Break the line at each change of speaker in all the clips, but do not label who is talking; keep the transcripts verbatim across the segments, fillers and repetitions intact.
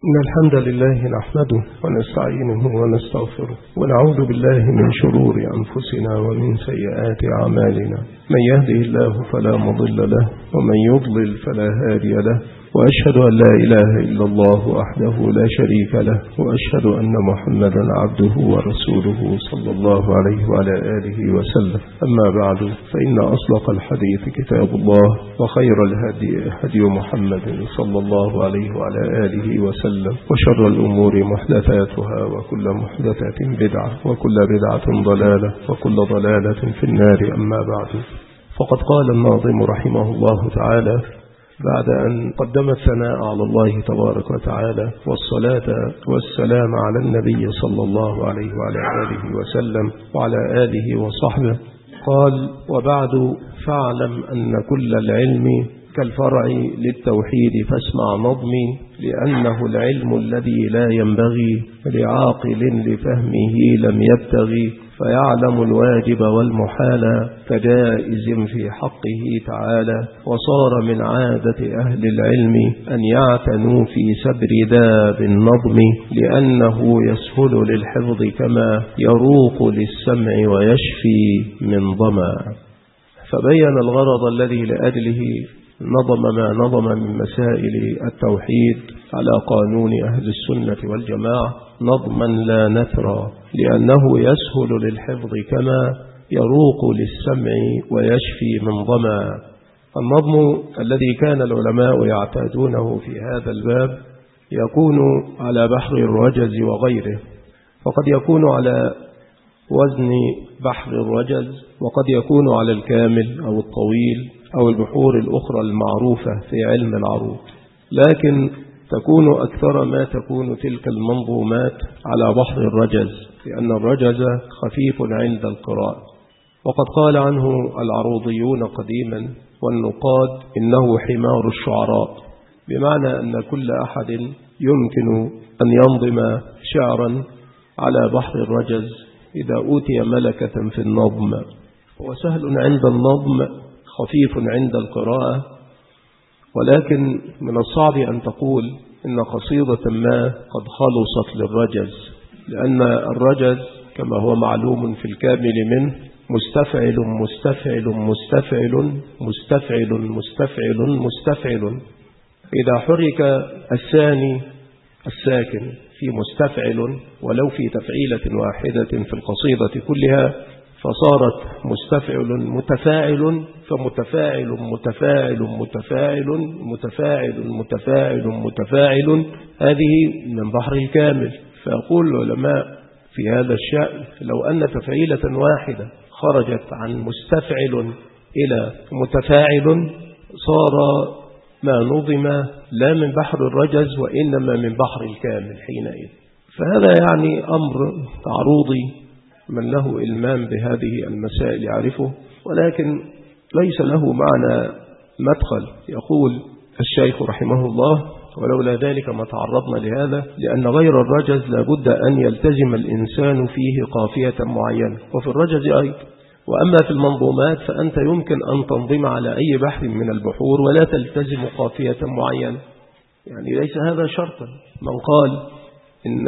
إن الحمد لله نحمده ونستعينه ونستغفره ونعوذ بالله من شرور أنفسنا ومن سيئات أعمالنا. من يهده الله فلا مضل له ومن يضلل فلا هادي له، وأشهد أن لا إله إلا الله وحده لا شريك له، وأشهد أن محمدا عبده ورسوله صلى الله عليه وعلى آله وسلم. أما بعد، فإن أصدق الحديث كتاب الله، وخير الهدي هدي محمد صلى الله عليه وعلى آله وسلم، وشر الأمور محدثاتها، وكل محدثة بدعة، وكل بدعة ضلالة، وكل ضلالة في النار. أما بعد، فقد قال الناظم رحمه الله تعالى بعد أن قدم الثناء على الله تبارك وتعالى والصلاة والسلام على النبي صلى الله عليه وعلى آله وسلم وعلى آله وصحبه، قال: وبعد فاعلم أن كل العلم كالفرع للتوحيد فاسمع نظمي، لأنه العلم الذي لا ينبغي لعاقل لفهمه لم يبتغي، فيعلم الواجب والمحال كجائز في حقه تعالى، وصار من عادة أهل العلم أن يعتنوا في سبر داب النظم، لأنه يسهل للحفظ كما يروق للسمع ويشفي من ظما. فبين الغرض الذي لأجله نظم ما نظم من مسائل التوحيد على قانون أهل السنة والجماعة نظما لا نثرا، لأنه يسهل للحفظ كما يروق للسمع ويشفي من ظما. النظم الذي كان العلماء يعتادونه في هذا الباب يكون على بحر الرجز وغيره، فقد يكون على وزن بحر الرجز، وقد يكون على الكامل أو الطويل أو البحور الأخرى المعروفة في علم العروض، لكن تكون أكثر ما تكون تلك المنظومات على بحر الرجز، لأن الرجز خفيف عند القراءة. وقد قال عنه العروضيون قديما والنقاد إنه حمار الشعراء، بمعنى أن كل أحد يمكن أن ينظم شعرا على بحر الرجز إذا أوتي ملكة في النظم، وسهل عند النظم خفيف عند القراءة. ولكن من الصعب أن تقول إن قصيدة ما قد خلصت للرجز، لأن الرجز كما هو معلوم في الكامل منه مستفعل مستفعل مستفعل مستفعل مستفعل مستفعل. إذا حرك الثاني الساكن في مستفعل ولو في تفعيلة واحدة في القصيدة كلها فصارت مستفعل متفاعل، فمتفاعل متفاعل متفاعل متفاعل متفاعل متفاعل، هذه من بحر الكامل. فيقول العلماء في هذا الشأن لو أن تفعيلة واحدة خرجت عن مستفعل إلى متفاعل صار ما نظم لا من بحر الرجز وإنما من بحر الكامل حينئذ. فهذا يعني أمر تعروضي من له إلمام بهذه المسائل يعرفه، ولكن ليس له معنى مدخل. يقول الشيخ رحمه الله: ولولا ذلك ما تعرضنا لهذا، لأن غير الرجز لابد أن يلتزم الإنسان فيه قافية معينة، وفي الرجز أيضا. وأما في المنظومات فأنت يمكن أن تنظم على أي بحر من البحور ولا تلتزم قافية معينة، يعني ليس هذا شرطا. من قال إن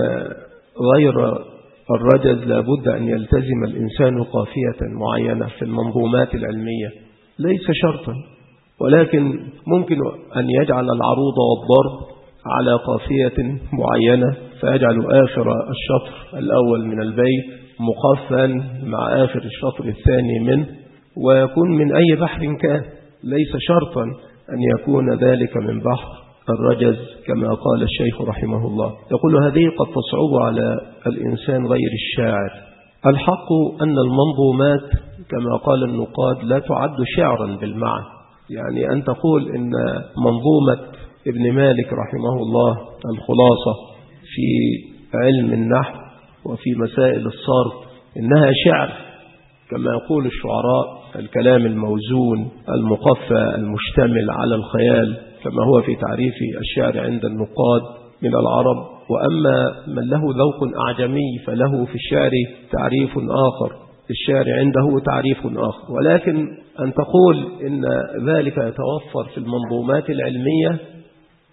غير الرجز لابد أن يلتزم الإنسان قافية معينة في المنظومات العلمية ليس شرطا، ولكن ممكن أن يجعل العروض والضرب على قافية معينة، فيجعل آخر الشطر الأول من البيت مقفا مع آخر الشطر الثاني منه، ويكون من أي بحر كان، ليس شرطا أن يكون ذلك من بحر الرجز كما قال الشيخ رحمه الله. يقول: هذه قد تصعب على الإنسان غير الشاعر. الحق أن المنظومات كما قال النقاد لا تعد شعرا بالمعنى، يعني أن تقول إن منظومة ابن مالك رحمه الله الخلاصة في علم النحو وفي مسائل الصرف إنها شعر كما يقول الشعراء، الكلام الموزون المقفى المشتمل على الخيال، كما هو في تعريف الشعر عند النقاد من العرب. وأما من له ذوق أعجمي فله في الشعر تعريف آخر، الشعر عنده تعريف آخر. ولكن أن تقول إن ذلك يتوفر في المنظومات العلمية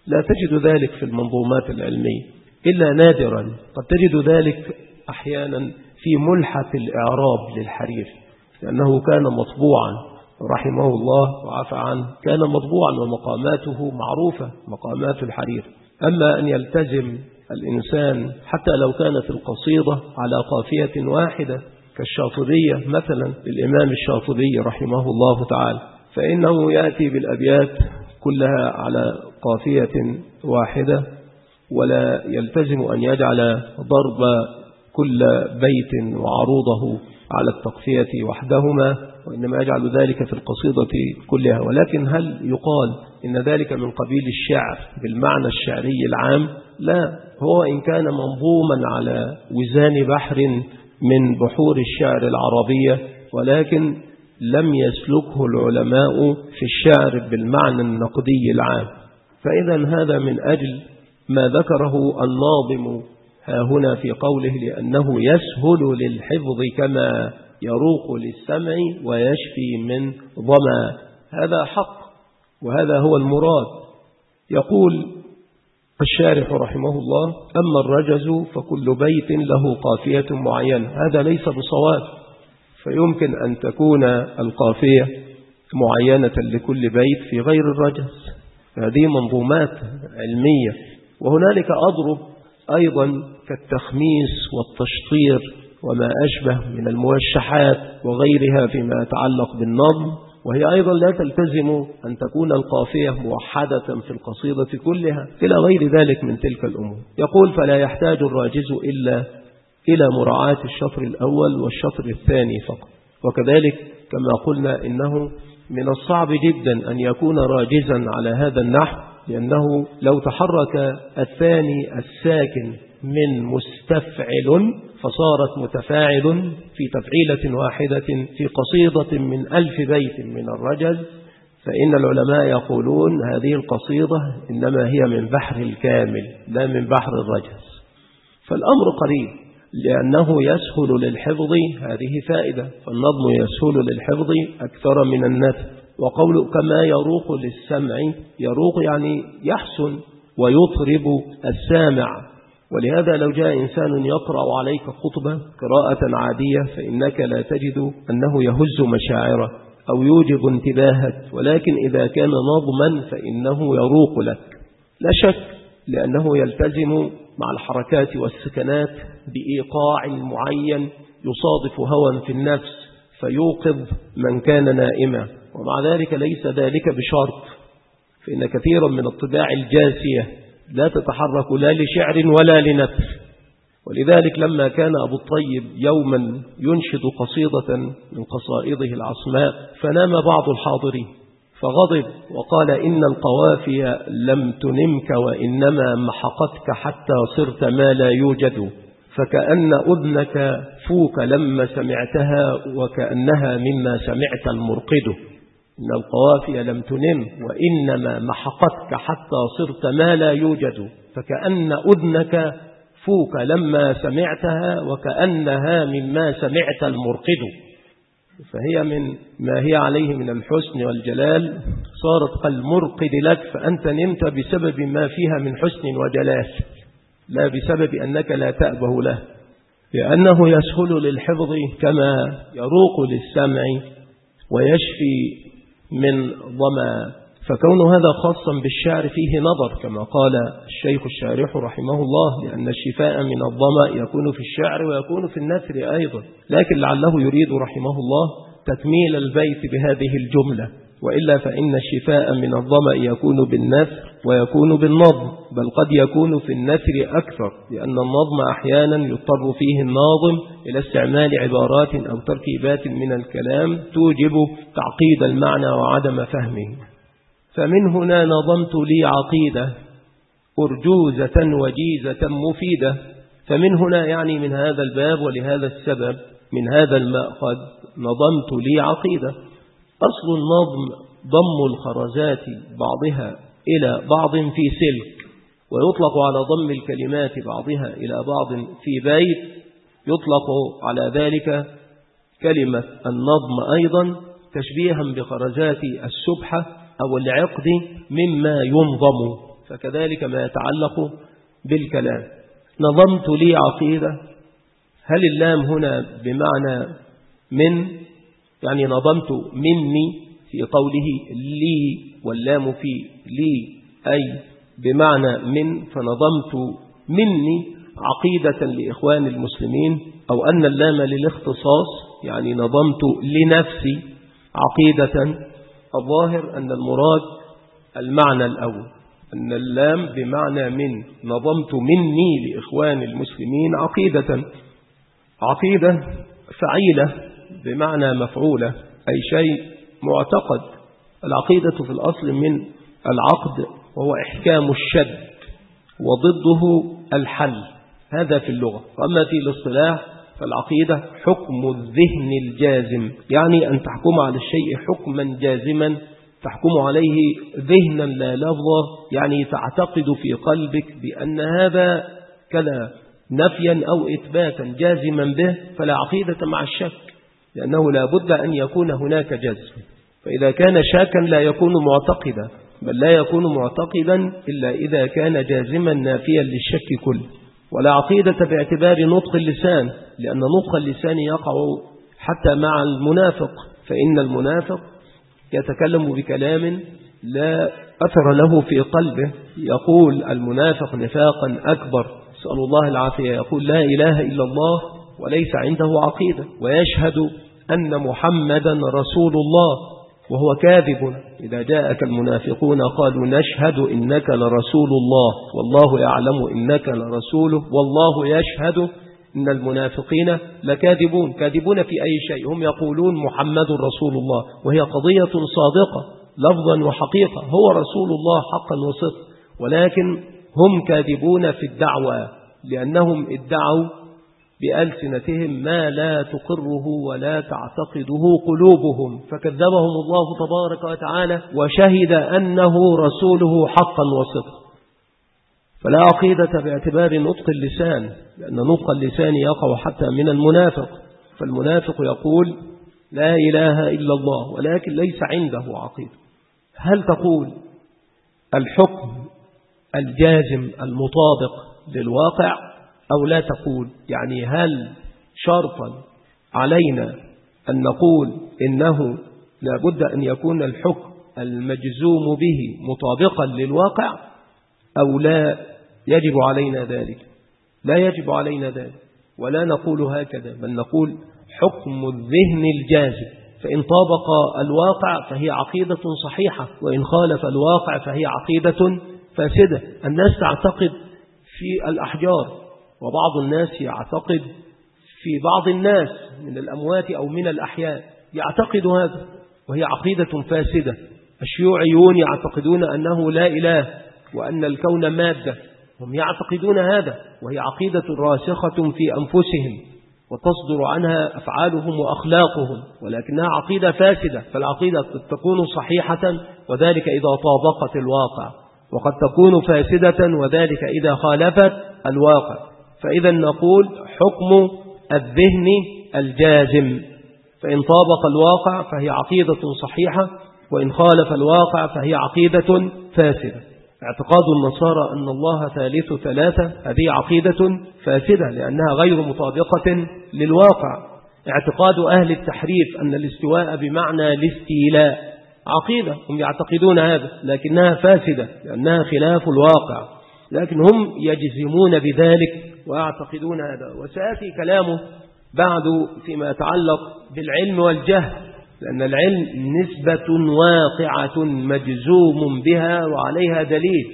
لا تجد ذلك في المنظومات العلمية إلا نادرا. قد تجد ذلك أحيانا في ملحة الإعراب للحريري، لأنه كان مطبوعا رحمه الله وعفى عنه، كان مطبوعا ومقاماته معروفة، مقامات الحريري. أما أن يلتزم الإنسان حتى لو كانت القصيدة على قافية واحدة كالشاطبية مثلا للإمام الشاطبي رحمه الله تعالى، فإنه يأتي بالأبيات كلها على قافية واحدة، ولا يلتزم أن يجعل ضرب كل بيت وعروضه على التقفية وحدهما، وإنما يجعل ذلك في القصيدة كلها. ولكن هل يقال إن ذلك من قبيل الشعر بالمعنى الشعري العام؟ لا، هو إن كان منظوما على وزان بحر من بحور الشعر العربية، ولكن لم يسلكه العلماء في الشعر بالمعنى النقدي العام. فإذا هذا من أجل ما ذكره الناظم ها هنا في قوله لأنه يسهل للحفظ كما يروق للسمع ويشفي من ظما. هذا حق وهذا هو المراد. يقول الشارح رحمه الله: أما الرجز فكل بيت له قافية معينة. هذا ليس بصواب، فيمكن أن تكون القافية معينة لكل بيت في غير الرجز. هذه منظومات علمية. وهنالك أضرب أيضا كالتخميس والتشطير وما أشبه من الموشحات وغيرها فيما يتعلق بالنظم، وهي أيضا لا تلتزم أن تكون القافية موحدة في القصيدة كلها إلى غير ذلك من تلك الأمور. يقول: فلا يحتاج الراجز إلا إلى مراعاة الشطر الأول والشطر الثاني فقط. وكذلك كما قلنا إنه من الصعب جدا أن يكون راجزا على هذا النحو، لأنه لو تحرك الثاني الساكن من مستفعل فصارت متفاعل في تفعيلة واحدة في قصيدة من ألف بيت من الرجز، فإن العلماء يقولون هذه القصيدة إنما هي من بحر الكامل لا من بحر الرجز. فالأمر قريب، لأنه يسهل للحفظ، هذه فائدة، فالنظم يسهل للحفظ أكثر من النثر. وقوله كما يروق للسمع، يروق يعني يحسن ويطرب السامع. ولهذا لو جاء إنسان يقرأ عليك خطبة قراءة عادية فإنك لا تجد أنه يهز مشاعره أو يوجب انتباهك، ولكن إذا كان نظما فإنه يروق لك لا شك، لأنه يلتزم مع الحركات والسكنات بإيقاع معين يصادف هوى في النفس فيوقظ من كان نائما. ومع ذلك ليس ذلك بشرط، فإن كثيرا من الطباع الجاسية لا تتحرك لا لشعر ولا لنثر. ولذلك لما كان أبو الطيب يوما ينشد قصيدة من قصائده العصماء فنام بعض الحاضرين فغضب وقال: إن القوافي لم تنمك وإنما محقتك حتى صرت ما لا يوجد، فكأن أذنك فوك لما سمعتها وكأنها مما سمعت المرقد. إن القوافي لم تنم وإنما محقتك حتى صرت ما لا يوجد، فكأن أذنك فوك لما سمعتها وكأنها مما سمعت المرقد. فهي من ما هي عليه من الحسن والجلال صارت كالمرقد لك، فأنت نمت بسبب ما فيها من حسن وجلال لا بسبب أنك لا تأبه له، لأنه يسهل للحفظ كما يروق للسمع ويشفي من ظما. فكون هذا خاصا بالشعر فيه نظر كما قال الشيخ الشارح رحمه الله، لأن الشفاء من الظما يكون في الشعر ويكون في النثر أيضا، لكن لعله يريد رحمه الله تكميل البيت بهذه الجملة، وإلا فإن الشفاء من الظما يكون بالنثر ويكون بالنظم، بل قد يكون في النثر أكثر، لأن النظم أحيانا يضطر فيه الناظم إلى استعمال عبارات أو تركيبات من الكلام توجب تعقيد المعنى وعدم فهمه. فمن هنا نظمت لي عقيدة أرجوزة وجيزة مفيدة. فمن هنا يعني من هذا الباب ولهذا السبب من هذا المأخذ نظمت لي عقيدة. أصل النظم ضم الخرزات بعضها إلى بعض في سلك، ويطلق على ضم الكلمات بعضها إلى بعض في بيت، يطلق على ذلك كلمة النظم أيضا تشبيها بخرزات السبحة أو العقد مما ينظم. فكذلك ما يتعلق بالكلام. نظمت لي عقيدة، هل اللام هنا بمعنى من؟ يعني نظمت مني في قوله لي، واللام في لي أي بمعنى من، فنظمت مني عقيدة لإخوان المسلمين، أو أن اللام للاختصاص يعني نظمت لنفسي عقيدة. الظاهر أن المراد المعنى الأول، أن اللام بمعنى من، نظمت مني لإخوان المسلمين عقيدة. عقيدة فعيلة بمعنى مفعولة، أي شيء معتقد. العقيدة في الأصل من العقد، وهو إحكام الشد، وضده الحل، هذا في اللغة. وأما في الاصطلاح فالعقيدة حكم الذهن الجازم، يعني أن تحكم على الشيء حكما جازما، تحكم عليه ذهنا لا لفظا، يعني تعتقد في قلبك بأن هذا كذا نفيا أو إثباتا جازما به، فلا عقيدة مع الشك، لأنه لا بد أن يكون هناك جزم. فإذا كان شاكا لا يكون معتقدا، بل لا يكون معتقدا إلا إذا كان جازما نافيا للشك كله. ولا عقيدة باعتبار نطق اللسان، لأن نطق اللسان يقع حتى مع المنافق، فإن المنافق يتكلم بكلام لا أثر له في قلبه، يقول المنافق نفاقا أكبر، نسأل الله العافية، يقول لا إله إلا الله وليس عنده عقيدة، ويشهد أن محمدا رسول الله وهو كاذب. إذا جاءك المنافقون قالوا نشهد إنك لرسول الله والله يعلم إنك لرسوله والله يشهد إن المنافقين لكاذبون. كاذبون في أي شيء؟ هم يقولون محمد رسول الله، وهي قضية صادقة لفظا وحقيقة، هو رسول الله حقا وصدق، ولكن هم كاذبون في الدعوة، لأنهم ادعوا بألسنتهم ما لا تقره ولا تعتقده قلوبهم، فكذبهم الله تبارك وتعالى وشهد أنه رسوله حقا وصدقا. فلا عقيدة باعتبار نطق اللسان، لأن نطق اللسان يقع حتى من المنافق، فالمنافق يقول لا إله إلا الله ولكن ليس عنده عقيدة. هل تقول الحكم الجازم المطابق للواقع أو لا تقول؟ يعني هل شرطا علينا أن نقول إنه لابد أن يكون الحكم المجزوم به مطابقا للواقع أو لا يجب علينا ذلك؟ لا يجب علينا ذلك، ولا نقول هكذا، بل نقول حكم الذهن الجازم، فإن طابق الواقع فهي عقيدة صحيحة، وإن خالف الواقع فهي عقيدة فاسدة. الناس تعتقد في الأحجار، وبعض الناس يعتقد في بعض الناس من الأموات أو من الأحياء، يعتقد هذا وهي عقيدة فاسدة. الشيوعيون يعتقدون أنه لا إله وأن الكون مادة، هم يعتقدون هذا، وهي عقيدة راسخة في أنفسهم وتصدر عنها أفعالهم وأخلاقهم، ولكنها عقيدة فاسدة. فالعقيدة قد تكون صحيحة وذلك إذا طابقت الواقع، وقد تكون فاسدة وذلك إذا خالفت الواقع. فإذا نقول حكم الذهن الجازم، فإن طابق الواقع فهي عقيدة صحيحة، وإن خالف الواقع فهي عقيدة فاسدة. اعتقاد النصارى أن الله ثالث ثلاثة، هذه عقيدة فاسدة لأنها غير مطابقة للواقع. اعتقاد أهل التحريف أن الاستواء بمعنى الاستيلاء عقيدة، هم يعتقدون هذا لكنها فاسدة لأنها خلاف الواقع، لكن هم يجزمون بذلك ويعتقدون هذا. وسيأتي كلامه بعد فيما يتعلق بالعلم والجهل، لأن العلم نسبة واقعة مجزوم بها وعليها دليل،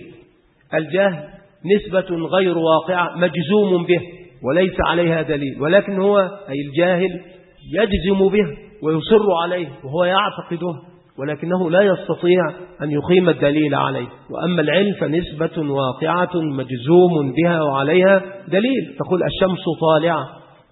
الجهل نسبة غير واقعة مجزوم به وليس عليها دليل، ولكن هو أي الجاهل يجزم به ويصر عليه وهو يعتقده، ولكنه لا يستطيع أن يقيم الدليل عليه. وأما العلم فنسبة واقعة مجزوم بها وعليها دليل. تقول الشمس طالعة،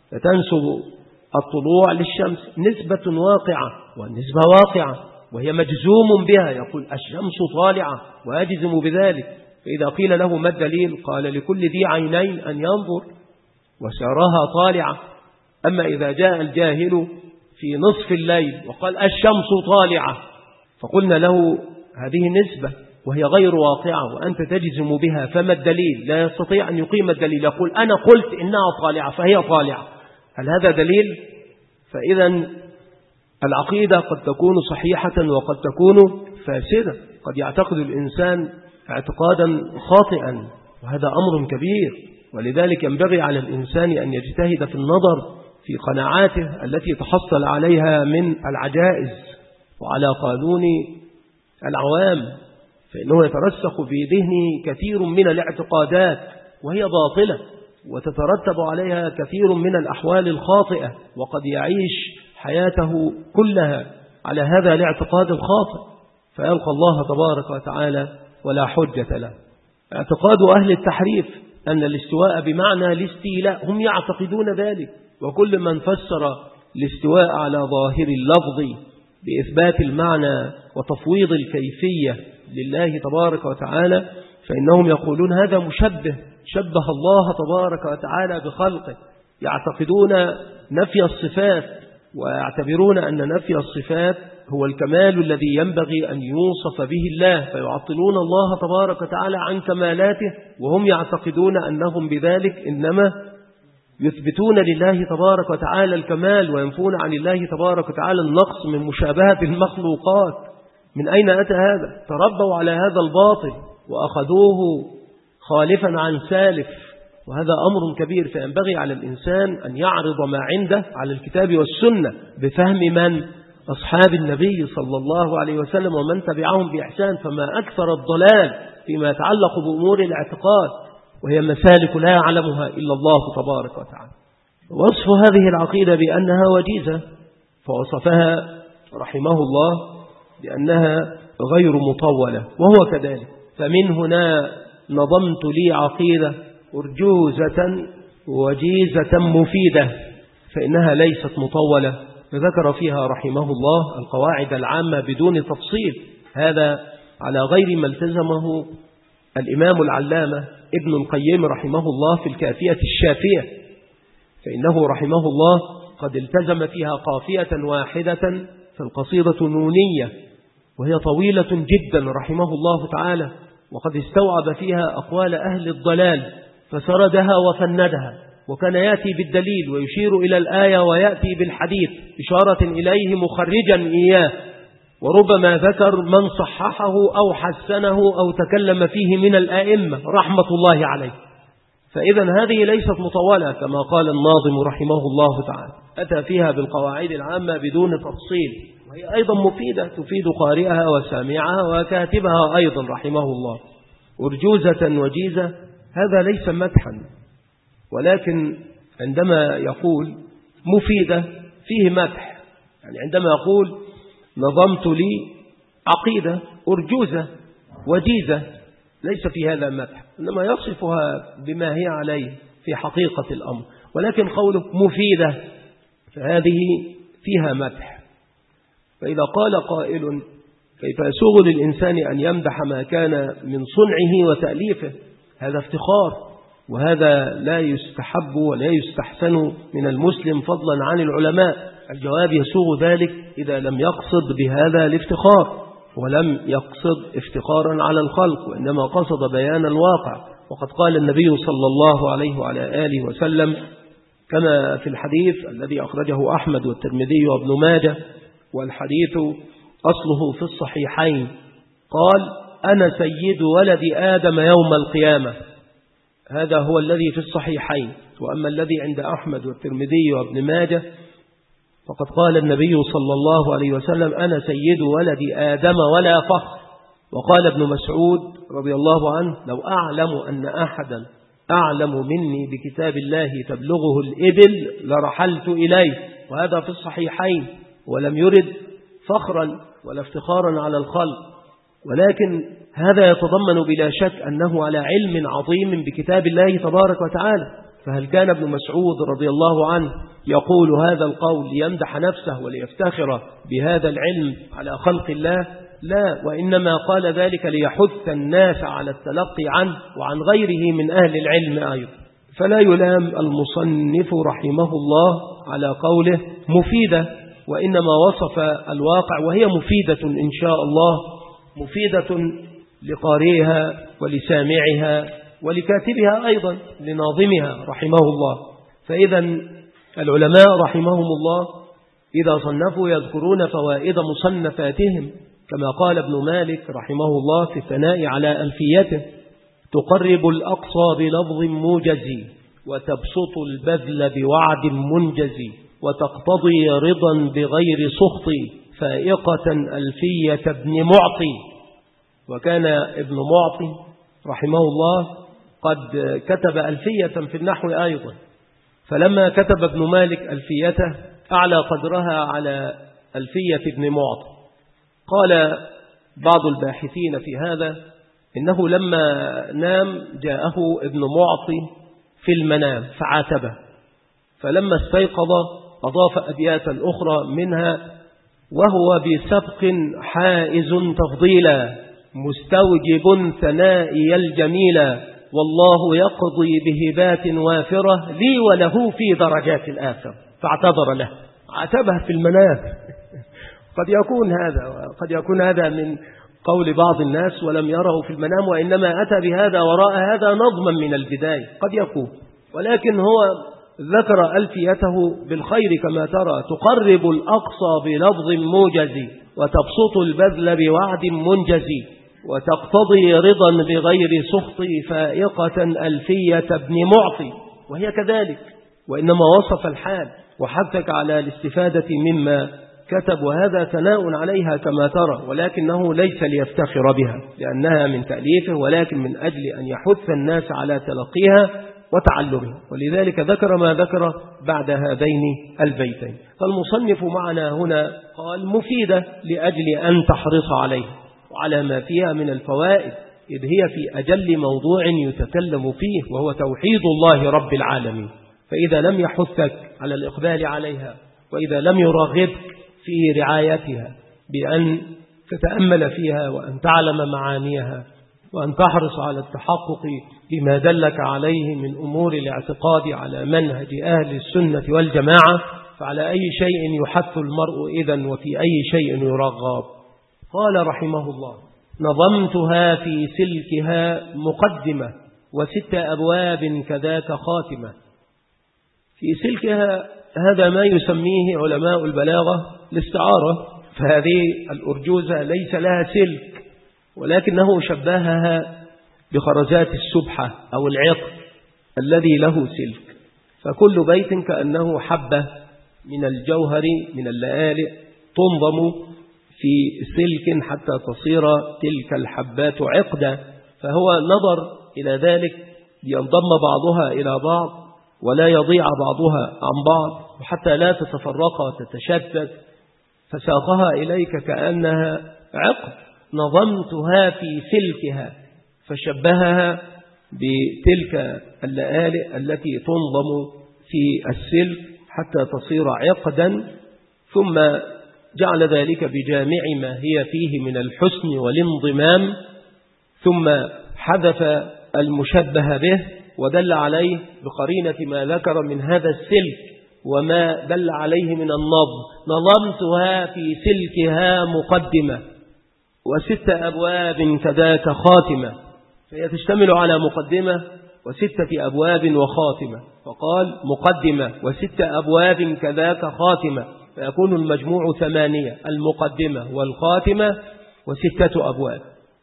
فتنسب الطلوع للشمس، نسبة واقعة والنسبة واقعة وهي مجزوم بها، يقول الشمس طالعة ويجزم بذلك. فإذا قيل له ما الدليل؟ قال لكل ذي عينين أن ينظر وسيراها طالعة. أما إذا جاء الجاهل في نصف الليل وقال الشمس طالعة، فقلنا له هذه نسبة
وهي غير واقعة وأنت تجزم بها، فما الدليل؟ لا يستطيع أن يقيم الدليل، يقول أنا قلت إنها طالعة فهي طالعة. هل هذا دليل؟ فإذا العقيدة قد تكون صحيحة وقد تكون فاسدة، قد يعتقد الإنسان اعتقادا خاطئا، وهذا أمر كبير. ولذلك ينبغي على الإنسان أن يجتهد في النظر في قناعاته التي تحصل عليها من العجائز وعلى قانون العوام، فإنه يترسخ في ذهنه كثير من الاعتقادات وهي باطلة، وتترتب عليها كثير من الأحوال الخاطئة، وقد يعيش حياته كلها على هذا الاعتقاد الخاطئ فيلقى الله تبارك وتعالى ولا حجة له. اعتقاد أهل التحريف أن الاستواء بمعنى الاستيلاء، هم يعتقدون ذلك، وكل من فسر الاستواء على ظاهر اللفظ بإثبات المعنى وتفويض الكيفية لله تبارك وتعالى فإنهم يقولون هذا مشبه، شبه الله تبارك وتعالى بخلقه. يعتقدون نفي الصفات ويعتبرون أن نفي الصفات هو الكمال الذي ينبغي أن يوصف به الله، فيعطلون الله تبارك وتعالى عن كمالاته، وهم يعتقدون أنهم بذلك إنما يثبتون لله تبارك وتعالى الكمال وينفون عن الله تبارك وتعالى النقص من مشابهة المخلوقات. من أين أتى هذا؟ تربوا على هذا الباطل وأخذوه خالفا عن سالف، وهذا أمر كبير. فينبغي على الإنسان أن يعرض ما عنده على الكتاب والسنة بفهم من؟ أصحاب النبي صلى الله عليه وسلم ومن تبعهم بإحسان. فما أكثر الضلال فيما يتعلق بأمور الاعتقاد، وهي مسالك لا يعلمها إلا الله تبارك وتعالى. وصف هذه العقيدة بأنها وجيزة، فوصفها رحمه الله بأنها غير مطولة، وهو كذلك. فمن هنا نظمت لي عقيدة أرجوزة وجيزة مفيدة، فإنها ليست مطولة. فذكر فيها رحمه الله القواعد العامة بدون تفصيل، هذا على غير ما التزمه الإمام العلامة ابن القيم رحمه الله في الكافية الشافية، فإنه رحمه الله قد التزم فيها قافية واحدة في القصيدة نونية، وهي طويلة جدا رحمه الله تعالى، وقد استوعب فيها أقوال أهل الضلال فسردها وفندها، وكان يأتي بالدليل ويشير إلى الآية ويأتي بالحديث إشارة إليه مخرجا إياه، وربما ذكر من صححه أو حسنه أو تكلم فيه من الآئمة رحمة الله عليه. فإذا هذه ليست مطولة كما قال الناظم رحمه الله تعالى، أتى فيها بالقواعد العامة بدون تفصيل، وهي أيضا مفيدة تفيد قارئها وسامعها وكاتبها أيضا رحمه الله. أرجوزة وجيزة هذا ليس مدحا، ولكن عندما يقول مفيدة فيه مدح، يعني عندما يقول نظمت لي عقيدة أرجوزة وجيزة ليس في هذا مدح، إنما يصفها بما هي عليه في حقيقة الأمر. ولكن قوله مفيدة فهذه فيها مدح. فإذا قال قائل كيف يسوغ للإنسان أن يمدح ما كان من صنعه وتأليفه، هذا افتخار، وهذا لا يستحب ولا يستحسن من المسلم فضلا عن العلماء. الجواب يسوغ ذلك إذا لم يقصد بهذا الافتخار، ولم يقصد افتخارا على الخلق، وإنما قصد بيان الواقع. وقد قال النبي صلى الله عليه وعلى آله وسلم كما في الحديث الذي أخرجه أحمد والترمذي وابن ماجه، والحديث أصله في الصحيحين، قال أنا سيد ولد آدم يوم القيامة. هذا هو الذي في الصحيحين. وأما الذي عند أحمد والترمذي وابن ماجه فقد قال النبي صلى الله عليه وسلم أنا سيد ولد آدم ولا فخر. وقال ابن مسعود رضي الله عنه لو أعلم أن أحدا أعلم مني بكتاب الله تبلغه الإبل لرحلت إليه. وهذا في الصحيحين، ولم يرد فخرا ولا افتخارا على الخلق، ولكن هذا يتضمن بلا شك أنه على علم عظيم بكتاب الله تبارك وتعالى. فهل كان ابن مسعود رضي الله عنه يقول هذا القول ليمدح نفسه وليفتخر بهذا العلم على خلق الله؟ لا، وإنما قال ذلك ليحث الناس على التلقي عنه وعن غيره من أهل العلم أيضا. فلا يلام المصنف رحمه الله على قوله مفيدة، وإنما وصف الواقع، وهي مفيدة إن شاء الله، مفيدة لقارئها ولسامعها ولكاتبها أيضا لناظمها رحمه الله. فإذا العلماء رحمهم الله إذا صنفوا يذكرون فوائد مصنفاتهم كما قال ابن مالك رحمه الله في الثناء على ألفيته: تقرب الأقصى بلفظ موجز وتبسط البذل بوعد منجز وتقتضي رضا بغير سخط فائقة ألفية ابن معطي. وكان ابن معطي رحمه الله قد كتب ألفية في النحو أيضا، فلما كتب ابن مالك ألفيته أعلى قدرها على ألفية ابن معطي. قال بعض الباحثين في هذا إنه لما نام جاءه ابن معطي في المنام فعاتبه، فلما استيقظ أضاف أبياتا أخرى منها: وهو بسبق حائز تفضيلا مستوجب ثنائي الجميلا والله يقضي بهبات وافرة لي وله في درجات الآخرة. فاعتذر له، عاتبه في المنام. قد يكون هذا قد يكون هذا من قول بعض الناس ولم يره في المنام، وإنما أتى بهذا وراء هذا نظما من البداية، قد يكون، ولكن هو ذكر ألفيته بالخير كما ترى: تقرب الأقصى بلفظ موجز وتبسط البذل بوعد منجز وتقتضي رضا بغير سخط فائقة ألفية ابن معطي. وهي كذلك، وإنما وصف الحال وحثك على الاستفادة مما كتب، وهذا ثناء عليها كما ترى، ولكنه ليس ليفتخر بها لأنها من تأليفه، ولكن من أجل أن يحث الناس على تلقيها وتعلمها، ولذلك ذكر ما ذكر بعد هذين البيتين. فالمصنف معنا هنا قال مفيدة لأجل أن تحرص عليه وعلى ما فيها من الفوائد، إذ هي في أجل موضوع يتكلم فيه وهو توحيد الله رب العالمين. فإذا لم يحثك على الإقبال عليها، وإذا لم يرغبك في رعايتها بأن تتأمل فيها وأن تعلم معانيها وأن تحرص على التحقق بما دلك عليه من أمور الاعتقاد على منهج أهل السنة والجماعة، فعلى أي شيء يحث المرء إذن وفي أي شيء يرغب. قال رحمه الله: نظمتها في سلكها مقدمة وست أبواب كذاك خاتمة. في سلكها هذا ما يسميه علماء البلاغة الاستعارة، فهذه الأرجوزة ليس لها سلك، ولكنه شبهها بخرزات السبحة أو العقد الذي له سلك، فكل بيت كأنه حبة من الجوهر من اللآلئ تنظم في سلك حتى تصير تلك الحبات عقدا. فهو نظر إلى ذلك لينضم بعضها إلى بعض ولا يضيع بعضها عن بعض، وحتى لا تتفرق تتشتت، فساقها إليك كأنها عقد. نظمتها في سلكها، فشبهها بتلك اللآلئ التي تنظم في السلك حتى تصير عقدا، ثم جعل ذلك بجامع ما هي فيه من الحسن والانضمام، ثم حذف المشبه به ودل عليه بقرينة ما ذكر من هذا السلك وما دل عليه من النظم. نظمتها في سلكها مقدمة وست أبواب كذاك خاتمة، فهي تشتمل على مقدمة وستة أبواب وخاتمة، فقال مقدمة وست أبواب كذاك خاتمة، فيكون المجموع ثمانية: المقدمة والخاتمة وستة أبواب.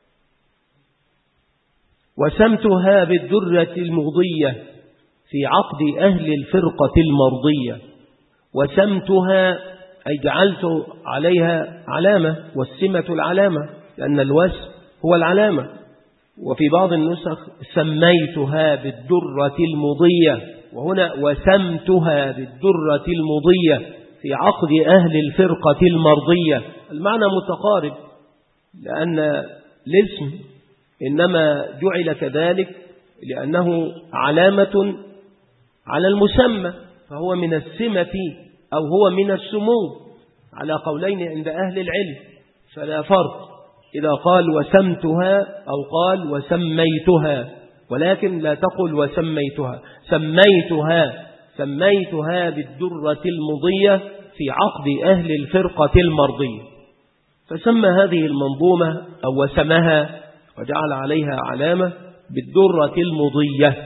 وسمتها بالدرة المضية في عقد أهل الفرقة المرضية. وسمتها أي جعلت عليها علامة، والسمة العلامة، لأن الوسم هو العلامة. وفي بعض النسخ سميتها بالدرة المضية، وهنا وسمتها بالدرة المضية في عقد أهل الفرقة المرضية. المعنى متقارب، لأن الاسم إنما جعل كذلك لأنه علامة على المسمى، فهو من السمة أو هو من السمو على قولين عند أهل العلم، فلا فرق إذا قال وسمتها أو قال وسميتها، ولكن لا تقل وسميتها، سميتها سميتها بالدرة المضية في عقد أهل الفرقة المرضية. فسمى هذه المنظومة أو وسمها وجعل عليها علامة بالدرة المضية.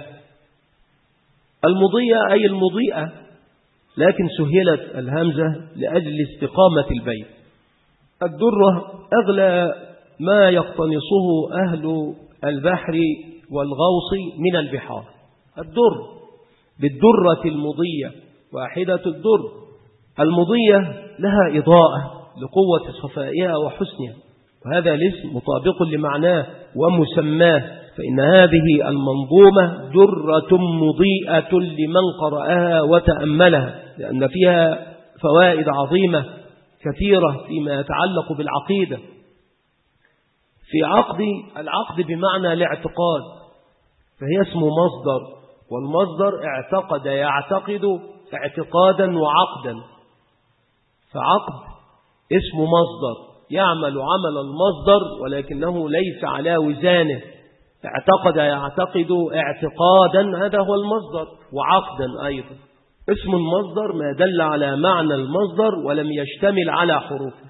المضية أي المضيئة، لكن سهلت الهمزة لأجل استقامة البيت. الدرة أغلى ما يقتنصه أهل البحر والغوص من البحار، الدر بالدرة المضية، واحدة الدر. المضية لها إضاءة لقوة صفائها وحسنها، وهذا الاسم مطابق لمعناه ومسماه، فإن هذه المنظومة درة مضيئة لمن قرأها وتأملها، لأن فيها فوائد عظيمة كثيرة فيما يتعلق بالعقيدة. في عقد، العقد بمعنى الاعتقاد، فهي اسم مصدر، والمصدر اعتقد يعتقد اعتقادا وعقدا، فعقد اسم مصدر يعمل عمل المصدر ولكنه ليس على وزانه. اعتقد يعتقد اعتقادا، هذا هو المصدر، وعقدا أيضا اسم المصدر ما دل على معنى المصدر ولم يشتمل على حروفه.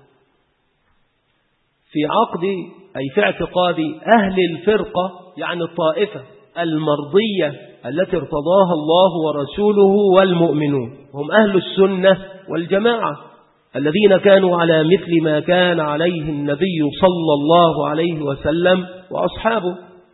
في عقد أي في اعتقاد أهل الفرقة، يعني الطائفة المرضية التي ارتضاها الله ورسوله والمؤمنون، هم أهل السنة والجماعة الذين كانوا على مثل ما كان عليه النبي صلى الله عليه وسلم وأصحابه.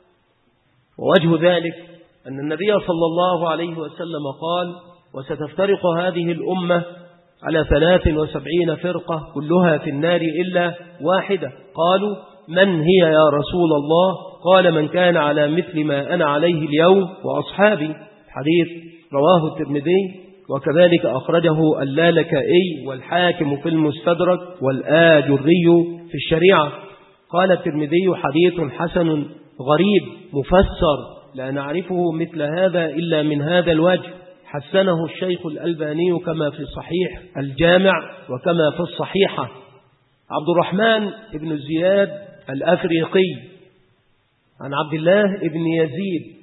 ووجه ذلك أن النبي صلى الله عليه وسلم قال: وستفترق هذه الأمة على ثلاث وسبعين فرقة كلها في النار إلا واحدة. قالوا: من هي يا رسول الله؟ قال: من كان على مثل ما أنا عليه اليوم وأصحابي. حديث رواه الترمذي، وكذلك أخرجه اللالكائي والحاكم في المستدرك والآجري في الشريعة. قال الترمذي: حديث حسن غريب مفسر، لا نعرفه مثل هذا إلا من هذا الوجه. حسنه الشيخ الألباني كما في صحيح الجامع وكما في الصحيحة. عبد الرحمن بن زياد الأفريقي عن عبد الله بن يزيد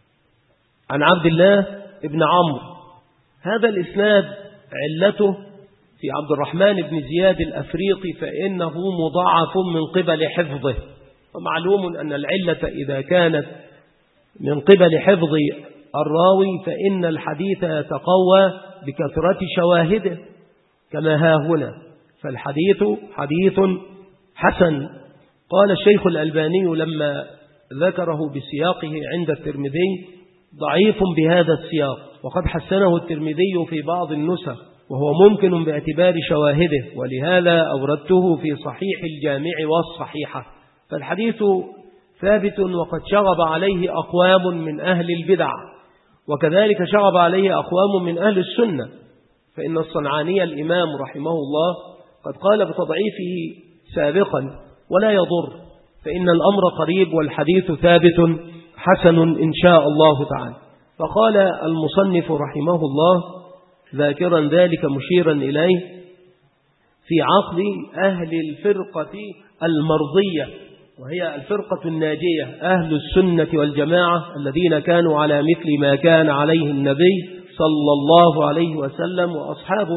عن عبد الله بن عمرو. هذا الإسناد علته في عبد الرحمن بن زياد الأفريقي فإنه مضاعف من قبل حفظه، ومعلوم أن العلة إذا كانت من قبل حفظ الراوي فإن الحديث يتقوى بكثرة شواهده كما ها هنا، فالحديث حديث حسن. قال الشيخ الألباني لما ذكره بسياقه عند الترمذي: ضعيف بهذا السياق، وقد حسنه الترمذي في بعض النسخ، وهو ممكن باعتبار شواهده، ولهذا أوردته في صحيح الجامع والصحيحة. فالحديث ثابت، وقد شغب عليه أقوام من أهل البدع، وكذلك شغب عليه أقوام من أهل السنة، فإن الصنعاني الإمام رحمه الله قد قال بتضعيفه سابقا، ولا يضر، فإن الأمر قريب والحديث ثابت حسن إن شاء الله تعالى. فقال المصنف رحمه الله ذاكرا ذلك مشيرا إليه: في عقد أهل الفرقة المرضية، وهي الفرقة الناجية، أهل السنة والجماعة الذين كانوا على مثل ما كان عليه النبي صلى الله عليه وسلم وأصحابه.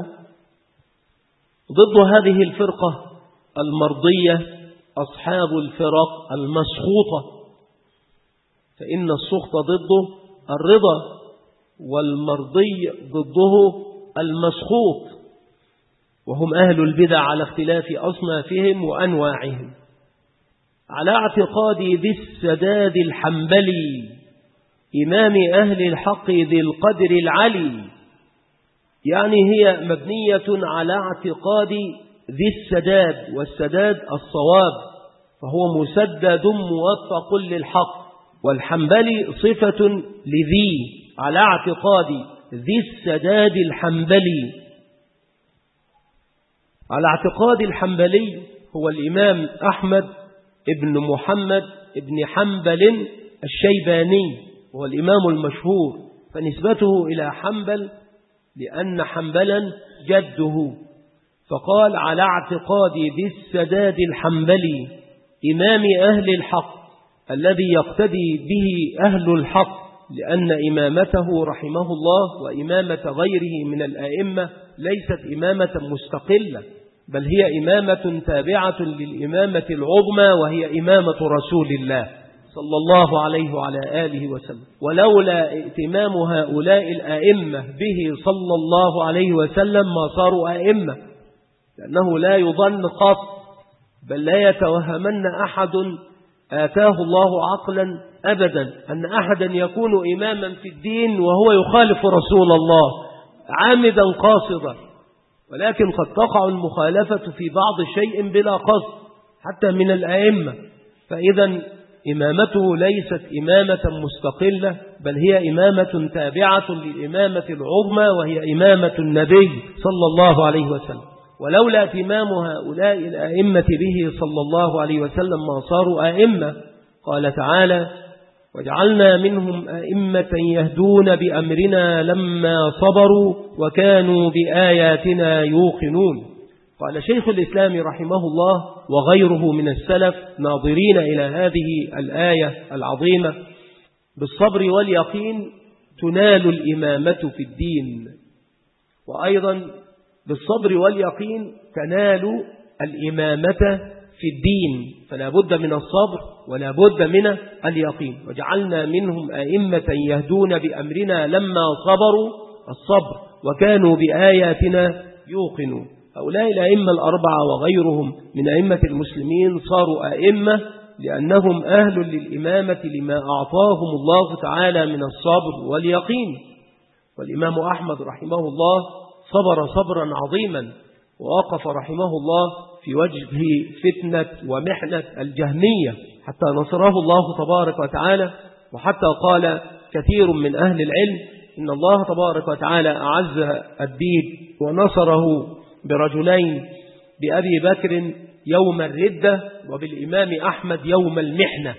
ضد هذه الفرقة المرضية أصحاب الفرق المسخوطة، فإن السخط ضده الرضا، والمرضي ضده المسخوط، وهم أهل البدع على اختلاف أصنافهم وأنواعهم. على اعتقاد ذي السداد الحنبلي إمام أهل الحق ذي القدر العلي، يعني هي مبنية على اعتقاد ذي السداد، والسداد الصواب، فهو مسدد موفق للحق، والحنبلي صفة لذي، على اعتقاد ذي السداد الحنبلي. على اعتقاد الحنبلي هو الإمام أحمد ابن محمد ابن حنبل الشيباني، وهو الإمام المشهور، فنسبته إلى حنبل لأن حنبلا جده، فقال: على اعتقاد ذي السداد الحنبلي إمام أهل الحق الذي يقتدي به أهل الحق، لأن إمامته رحمه الله وإمامة غيره من الأئمة ليست إمامة مستقلة، بل هي إمامة تابعة للإمامة العظمى، وهي إمامة رسول الله صلى الله عليه وعلى آله وسلم. ولولا ائتمام هؤلاء الأئمة به صلى الله عليه وسلم ما صاروا أئمة، لأنه لا يظن قط بل لا يتوهمن أحد آتاه الله عقلا أبدا أن أحدا يكون إماما في الدين وهو يخالف رسول الله عامدا قاصدا، ولكن قد تقع المخالفة في بعض شيء بلا قصد حتى من الأئمة. فإذا إمامته ليست إمامة مستقلة، بل هي إمامة تابعة للإمامة العظمى، وهي إمامة النبي صلى الله عليه وسلم. ولولا اتمام هؤلاء الأئمة به صلى الله عليه وسلم ما صاروا أئمة. قال تعالى: وجعلنا منهم أئمة يهدون بأمرنا لما صبروا وكانوا بآياتنا يوقنون. قال شيخ الإسلام رحمه الله وغيره من السلف ناظرين إلى هذه الآية العظيمة: بالصبر واليقين تنال الإمامة في الدين، وأيضا بالصبر واليقين تنال الإمامة في الدين، فلا بد من الصبر ولا بد من اليقين. وجعلنا منهم أئمة يهدون بأمرنا لما صبروا، الصبر، وكانوا بآياتنا يوقنون. هؤلاء الأئمة الأربعة وغيرهم من أئمة المسلمين صاروا أئمة لأنهم أهل للإمامة لما أعطاهم الله تعالى من الصبر واليقين. والإمام أحمد رحمه الله صبر صبرا عظيما، ووقف رحمه الله في وجه فتنة ومحنة الجهمية حتى نصره الله تبارك وتعالى. وحتى قال كثير من أهل العلم إن الله تبارك وتعالى أعز الدين ونصره برجلين، بأبي بكر يوم الردة وبالإمام أحمد يوم المحنة،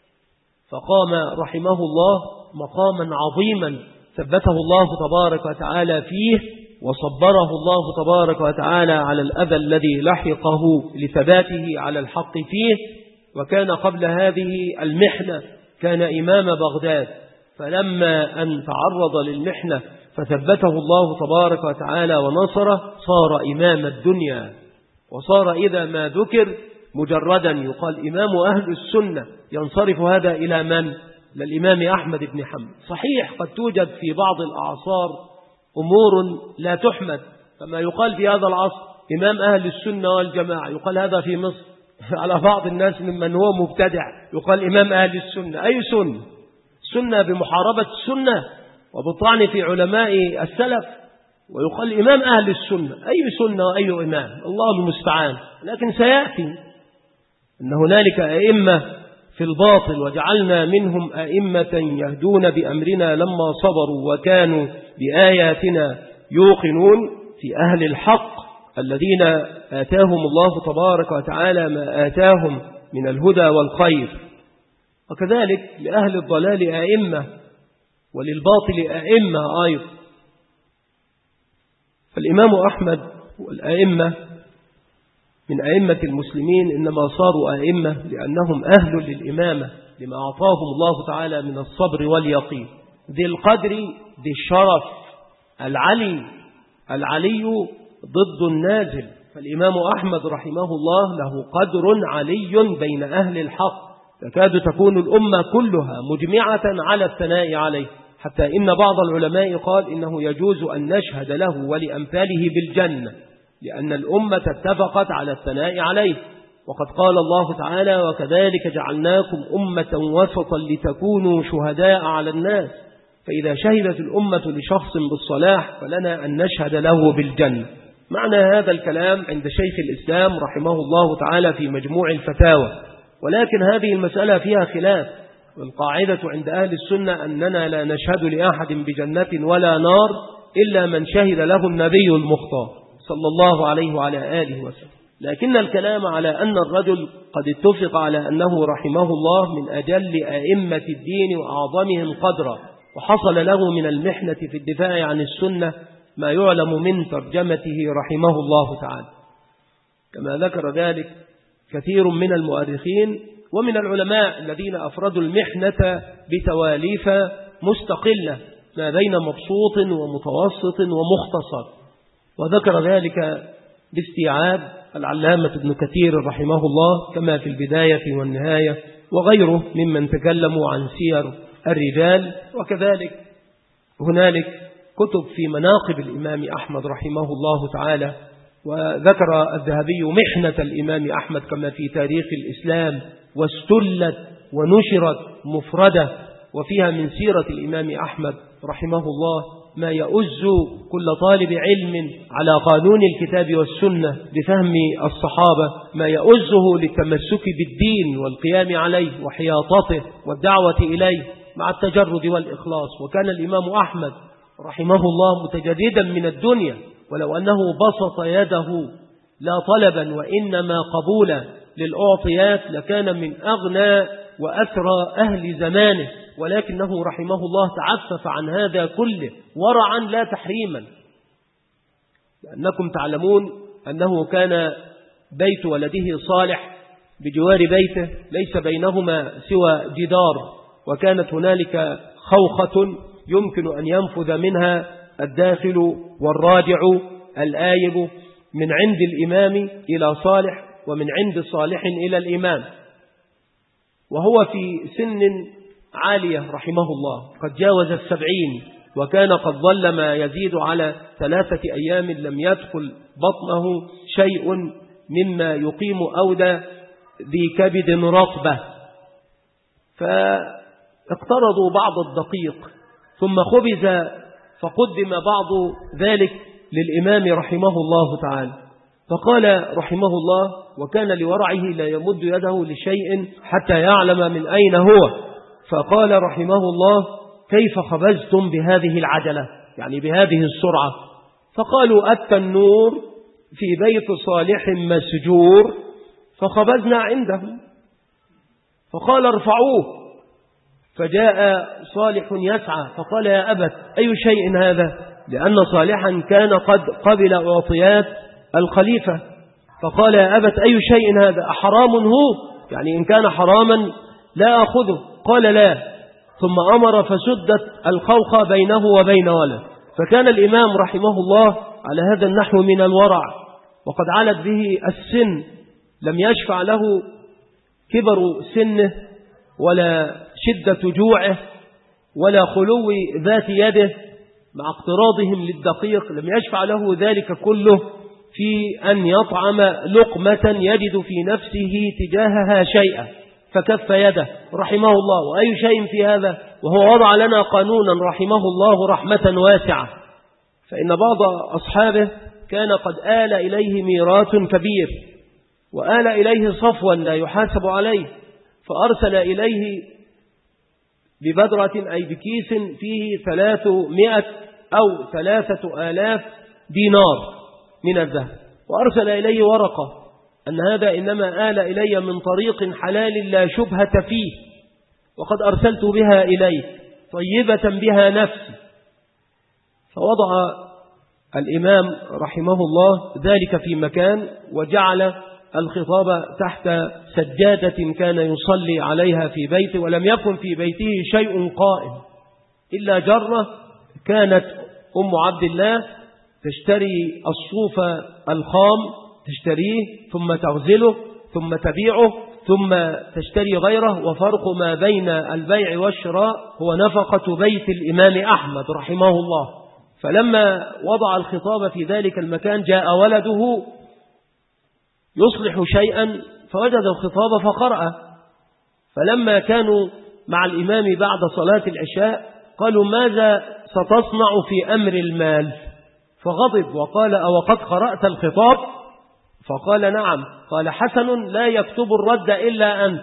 فقام رحمه الله مقاما عظيما ثبته الله تبارك وتعالى فيه، وصبره الله تبارك وتعالى على الأذى الذي لحقه لثباته على الحق فيه. وكان قبل هذه المحنة كان إمام بغداد، فلما أن تعرض للمحنة فثبته الله تبارك وتعالى ونصره صار إمام الدنيا، وصار إذا ما ذكر مجردا يقال إمام أهل السنة ينصرف هذا إلى من؟ للإمام أحمد بن حنبل. صحيح قد توجد في بعض الأعصار أمور لا تحمد، كما يقال في هذا العصر إمام أهل السنة والجماعة، يقال هذا في مصر على بعض الناس ممن هو مبتدع يقال إمام أهل السنة. أي سنة؟ سنة بمحاربة السنة وبالطعن في علماء السلف، ويقال إمام أهل السنة. أي سنة وأي إمام؟ الله المستعان. لكن سيأتي أن هنالك أئمة في الباطل، وجعلنا منهم أئمة يهدون بأمرنا لما صبروا وكانوا بآياتنا يوقنون، في أهل الحق الذين آتاهم الله تبارك وتعالى ما آتاهم من الهدى والخير. وكذلك لأهل الضلال أئمة وللباطل أئمة أيضا. فالإمام أحمد والأئمة من أئمة المسلمين إنما صاروا أئمة لأنهم أهل للإمامة لما أعطاهم الله تعالى من الصبر واليقين. ذي القدر ذي الشرف العلي العلي ضد النازل. فالإمام أحمد رحمه الله له قدر علي بين أهل الحق، تكاد تكون الأمة كلها مجمعة على الثناء عليه، حتى إن بعض العلماء قال إنه يجوز أن نشهد له ولأمثاله بالجنة، لأن الأمة اتفقت على الثناء عليه. وقد قال الله تعالى: وكذلك جعلناكم أمة وسطا لتكونوا شهداء على الناس، فإذا شهدت الأمة لشخص بالصلاح فلنا أن نشهد له بالجنة. معنى هذا الكلام عند شيخ الإسلام رحمه الله تعالى في مجموع الفتاوى. ولكن هذه المسألة فيها خلاف، والقاعدة عند أهل السنة أننا لا نشهد لأحد بجنة ولا نار إلا من شهد له النبي المختار صلى الله عليه وعلى آله وسلم. لكن الكلام على أن الرجل قد اتفق على أنه رحمه الله من أجل أئمة الدين وأعظمهم قدرا، وحصل له من المحنة في الدفاع عن السنة ما يعلم من ترجمته رحمه الله تعالى، كما ذكر ذلك كثير من المؤرخين ومن العلماء الذين أفردوا المحنة بتواليف مستقلة ما بين مبسوط ومتوسط ومختصر. وذكر ذلك باستيعاب العلامة ابن كثير رحمه الله كما في البداية والنهاية وغيره ممن تكلموا عن سير الرجال. وكذلك هنالك كتب في مناقب الإمام أحمد رحمه الله تعالى، وذكر الذهبي محنة الإمام أحمد كما في تاريخ الإسلام، واستلت ونشرت مفردة وفيها من سيرة الإمام أحمد رحمه الله ما يؤز كل طالب علم على قانون الكتاب والسنة بفهم الصحابة، ما يؤزه للتمسك بالدين والقيام عليه وحياطته والدعوة إليه مع التجرد والإخلاص. وكان الإمام أحمد رحمه الله متجردا من الدنيا، ولو أنه بسط يده لا طلبا وإنما قبولا للأعطيات لكان من أغنى وأثرى أهل زمانه، ولكنه رحمه الله تعفف عن هذا كله ورعا لا تحريما، لأنكم تعلمون أنه كان بيت ولده صالح بجوار بيته ليس بينهما سوى جدار، وكانت هنالك خوخة يمكن أن ينفذ منها الداخل والراجع الآيب من عند الإمام إلى صالح ومن عند صالح إلى الإمام، وهو في سن عالية رحمه الله قد جاوز السبعين، وكان قد ظل ما يزيد على ثلاثة أيام لم يدخل بطنه شيء مما يقيم أودى ذي كبد رطبة، فاقترضوا بعض الدقيق ثم خبز فقدم بعض ذلك للإمام رحمه الله تعالى، فقال رحمه الله وكان لورعه لا يمد يده لشيء حتى يعلم من أين هو، فقال رحمه الله كيف خبزتم بهذه العجلة يعني بهذه السرعة؟ فقالوا التنور في بيت صالح مسجور فخبزنا عنده، فقال ارفعوه، فجاء صالح يسعى فقال يا أبت أي شيء هذا؟ لأن صالحا كان قد قبل أعطيات الخليفة، فقال يا أبت أي شيء هذا؟ أحرام هو؟ يعني إن كان حراما لا أخذه. قال لا، ثم أمر فسدت الخوخة بينه وبين ولد. فكان الإمام رحمه الله على هذا النحو من الورع، وقد علت به السن، لم يشفع له كبر سنه ولا شدة جوعه ولا خلو ذات يده مع اقتراضهم للدقيق، لم يشفع له ذلك كله في أن يطعم لقمة يجد في نفسه تجاهها شيئا، فكف يده رحمه الله. وأي شيء في هذا؟ وهو وضع لنا قانونا رحمه الله رحمة واسعة، فإن بعض أصحابه كان قد آل إليه ميراث كبير وآل إليه صفوا لا يحاسب عليه، فأرسل إليه ببدرة أي بكيس فيه ثلاثمائة أو ثلاثة آلاف دينار من الذهب، وأرسل إليه ورقة أن هذا إنما آل إلي من طريق حلال لا شبهة فيه، وقد أرسلت بها إليك طيبة بها نفسي. فوضع الإمام رحمه الله ذلك في مكان، وجعل الخطاب تحت سجادة كان يصلي عليها في بيته، ولم يكن في بيته شيء قائم إلا جرة كانت أم عبد الله تشتري الصوف الخام، تشتريه ثم تغزله ثم تبيعه ثم تشتري غيره، وفرق ما بين البيع والشراء هو نفقة بيت الإمام أحمد رحمه الله. فلما وضع الخطاب في ذلك المكان جاء ولده يصلح شيئا فوجد الخطاب فقرأ، فلما كانوا مع الإمام بعد صلاة العشاء قالوا ماذا ستصنع في أمر المال؟ فغضب وقال أو قد قرأت الخطاب؟ فقال نعم. قال حسن لا يكتب الرد إلا أنت.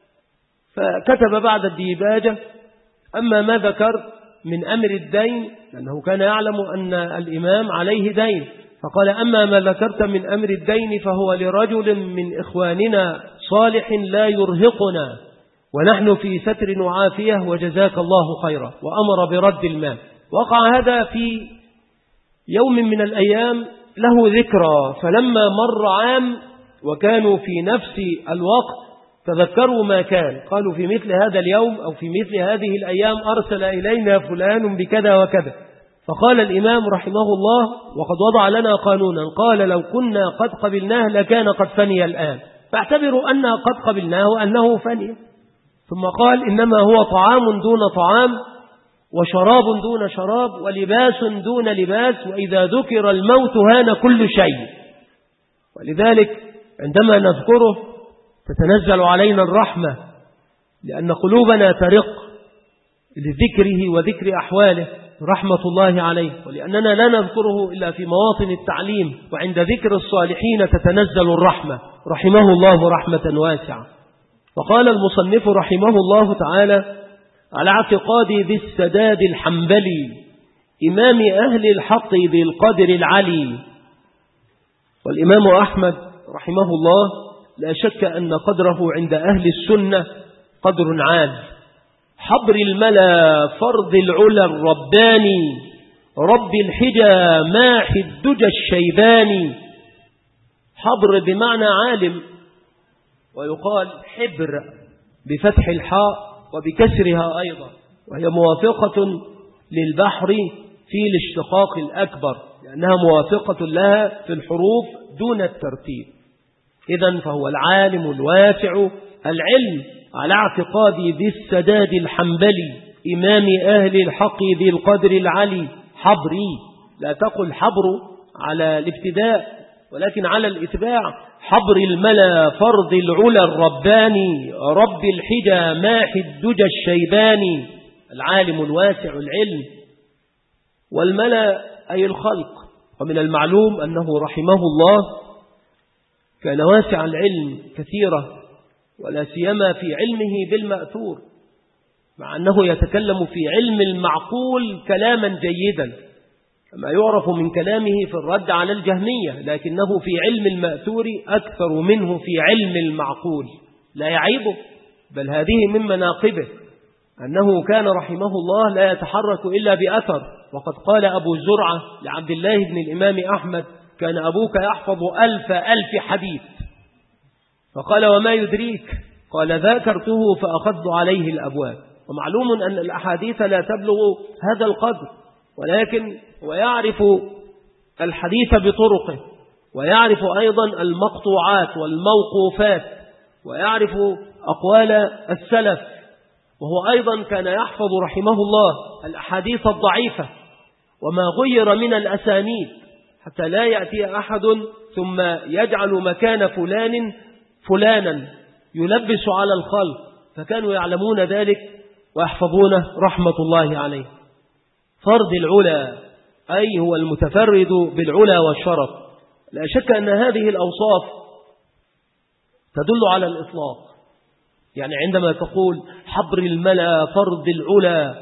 فكتب بعد الديباجة أما ما ذكر من أمر الدين، لأنه كان يعلم أن الإمام عليه دين، فقال أما ما ذكرت من أمر الدين فهو لرجل من إخواننا صالح لا يرهقنا ونحن في ستر وعافية وجزاك الله خيرا، وأمر برد المال. وقع هذا في يوم من الأيام له ذكرى، فلما مر عام وكانوا في نفس الوقت تذكروا ما كان، قالوا في مثل هذا اليوم أو في مثل هذه الأيام أرسل إلينا فلان بكذا وكذا، فقال الإمام رحمه الله: وقد وضع لنا قانونا، قال: لو كنا قد قبلناه لكان قد فني الآن، فاعتبروا أن قد قبلناه أنه فني. ثم قال: إنما هو طعام دون طعام، وشراب دون شراب، ولباس دون لباس، وإذا ذكر الموت هان كل شيء. ولذلك عندما نذكره تتنزل علينا الرحمة، لأن قلوبنا ترق لذكره وذكر أحواله رحمة الله عليه، ولأننا لا نذكره إلا في مواطن التعليم، وعند ذكر الصالحين تتنزل الرحمة، رحمه الله رحمة واسعة. وقال المصنف رحمه الله تعالى: على اعتقاد ذي السداد الحنبلي إمام أهل الحق ذي القدر العلي. والإمام أحمد رحمه الله لا شك أن قدره عند أهل السنة قدر عال، حبر الملا فرض العلا الرباني، رب الحجى ماحي الدجى الشيباني. حبر بمعنى عالم، ويقال حبر بفتح الحاء وبكسرها أيضا، وهي موافقة للبحر في الاشتقاق الأكبر، لأنها موافقة لها في الحروف دون الترتيب. إذن فهو العالم الواسع العلم، على اعتقاد ذي السداد الحنبلي إمام أهل الحق ذي القدر العلي. حبري، لا تقل حبر على الابتداء ولكن على الاتباع. حبر الملا فرض العلا الرباني، رب الحجى ماحي الدجى الشيباني. العالم الواسع العلم، والملا أي الخلق. ومن المعلوم أنه رحمه الله كان واسع العلم كثيرة، ولا سيما في علمه بالمأثور، مع أنه يتكلم في علم المعقول كلاما جيدا كما يعرف من كلامه في الرد على الجهمية، لكنه في علم المأثور أكثر منه في علم المعقول، لا يعيبه، بل هذه من مناقبه أنه كان رحمه الله لا يتحرك إلا بأثر. وقد قال أبو زرعة لعبد الله بن الإمام أحمد: كان أبوك يحفظ ألف ألف حديث. فقال: وما يدريك؟ قال: ذاكرته فأخذت عليه الأبواب. ومعلوم أن الأحاديث لا تبلغ هذا القدر، ولكن ويعرف الحديث بطرقه، ويعرف أيضا المقطوعات والموقوفات، ويعرف أقوال السلف. وهو أيضا كان يحفظ رحمه الله الأحاديث الضعيفة وما غير من الأسانيد، حتى لا يأتي أحد ثم يجعل مكان فلان فلانا يلبس على الخلق، فكانوا يعلمون ذلك ويحفظونه رحمة الله عليه. فرض العلا أي هو المتفرد بالعلا والشرف. لا شك أن هذه الأوصاف تدل على الإطلاق، يعني عندما تقول حبر الملا فرض العلا،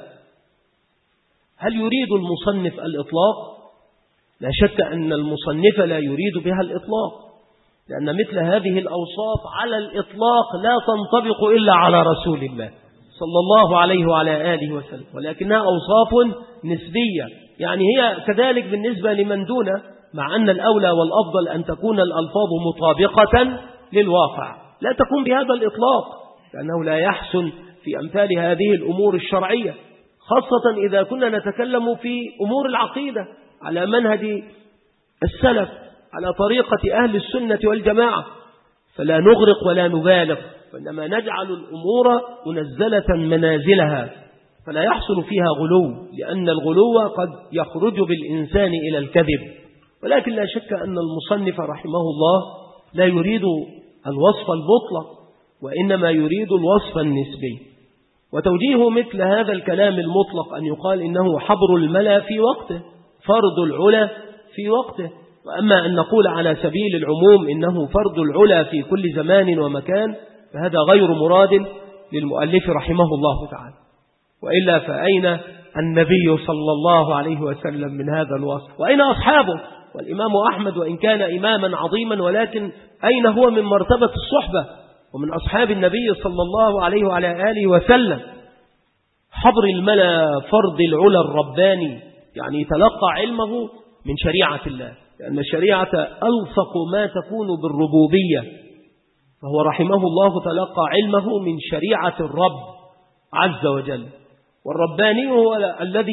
هل يريد المصنف الإطلاق؟ لا شك أن المصنف لا يريد بها الإطلاق، لأن مثل هذه الأوصاف على الإطلاق لا تنطبق إلا على رسول الله صلى الله عليه وعلى آله وسلم، ولكنها أوصاف نسبية، يعني هي كذلك بالنسبة لمن دونه، مع أن الأولى والأفضل أن تكون الألفاظ مطابقة للواقع، لا تكون بهذا الإطلاق، لأنه لا يحسن في أمثال هذه الأمور الشرعية، خاصة إذا كنا نتكلم في أمور العقيدة على منهج السلف على طريقة أهل السنة والجماعة، فلا نغرق ولا نبالغ، وإنما نجعل الأمور منزلة منازلها، فلا يحصل فيها غلو، لأن الغلو قد يخرج بالإنسان إلى الكذب. ولكن لا شك أن المصنف رحمه الله لا يريد الوصف المطلق، وإنما يريد الوصف النسبي. وتوجيه مثل هذا الكلام المطلق أن يقال إنه حبر الملا في وقته، فرض العلا في وقته. وأما أن نقول على سبيل العموم إنه فرض العلا في كل زمان ومكان، فهذا غير مراد للمؤلف رحمه الله تعالى. وإلا فأين النبي صلى الله عليه وسلم من هذا الوصف؟ وأين أصحابه؟ والإمام أحمد وإن كان إماما عظيما، ولكن أين هو من مرتبة الصحبة ومن أصحاب النبي صلى الله عليه وعلى آله وسلم؟ حبر الملا فرض العلا الرباني، يعني تلقى علمه من شريعة الله، لأن الشريعة ألصق ما تكون بالربوبية، فهو رحمه الله تلقى علمه من شريعة الرب عز وجل. والرباني هو الذي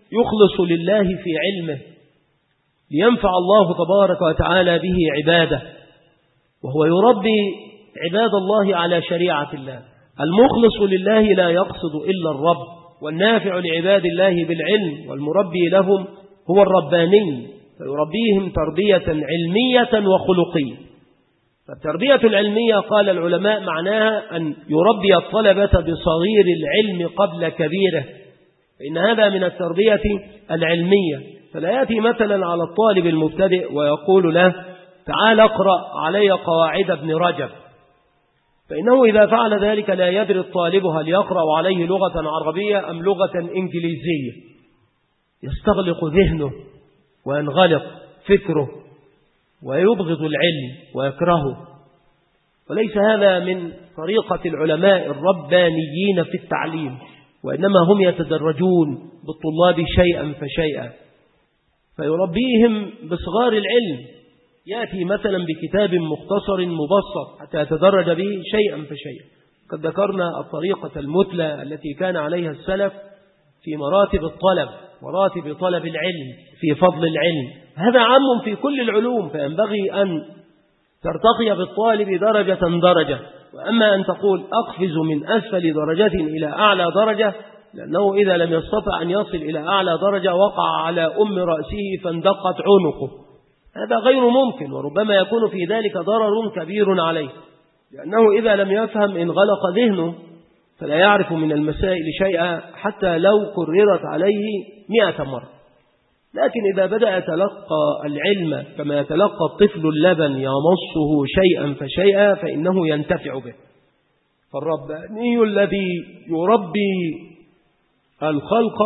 يخلص لله في علمه لينفع الله تبارك وتعالى به عباده، وهو يربي عباد الله على شريعة الله. المخلص لله لا يقصد إلا الرب، والنافع لعباد الله بالعلم، والمربي لهم هو الرباني، فيربيهم تربية علمية وخلقية. فالتربية العلمية قال العلماء معناها أن يربي الطلبة بصغير العلم قبل كبيره، فإن هذا من التربية العلمية. فلا يأتي مثلا على الطالب المبتدئ ويقول له تعال اقرأ علي قواعد ابن رجب، فإنه إذا فعل ذلك لا يدري الطالب هل يقرأ عليه لغة عربية أم لغة إنجليزية، يستغلق ذهنه وينغلق فكره ويبغض العلم ويكرهه. وليس هذا من طريقة العلماء الربانيين في التعليم، وإنما هم يتدرجون بالطلاب شيئا فشيئا، فيربيهم بصغار العلم. يأتي مثلا بكتاب مختصر مبسط حتى يتدرج به شيئا فشيئا. قد ذكرنا الطريقة المثلى التي كان عليها السلف في مراتب الطلب، مراتب طلب العلم، في فضل العلم. هذا عام في كل العلوم، فينبغي أن ترتقي بالطالب درجة درجة. وأما أن تقول أقفز من أسفل درجة إلى أعلى درجة، لأنه إذا لم يستطع أن يصل إلى أعلى درجة وقع على أم رأسه فاندقت عنقه، هذا غير ممكن، وربما يكون في ذلك ضرر كبير عليه، لأنه إذا لم يفهم انغلق ذهنه فلا يعرف من المسائل شيئا حتى لو كررت عليه مئة مرة. لكن إذا بدأ يتلقى العلم كما يتلقى الطفل اللبن يمصه شيئا فشيئا فإنه ينتفع به. فالرباني الذي يربي الخلق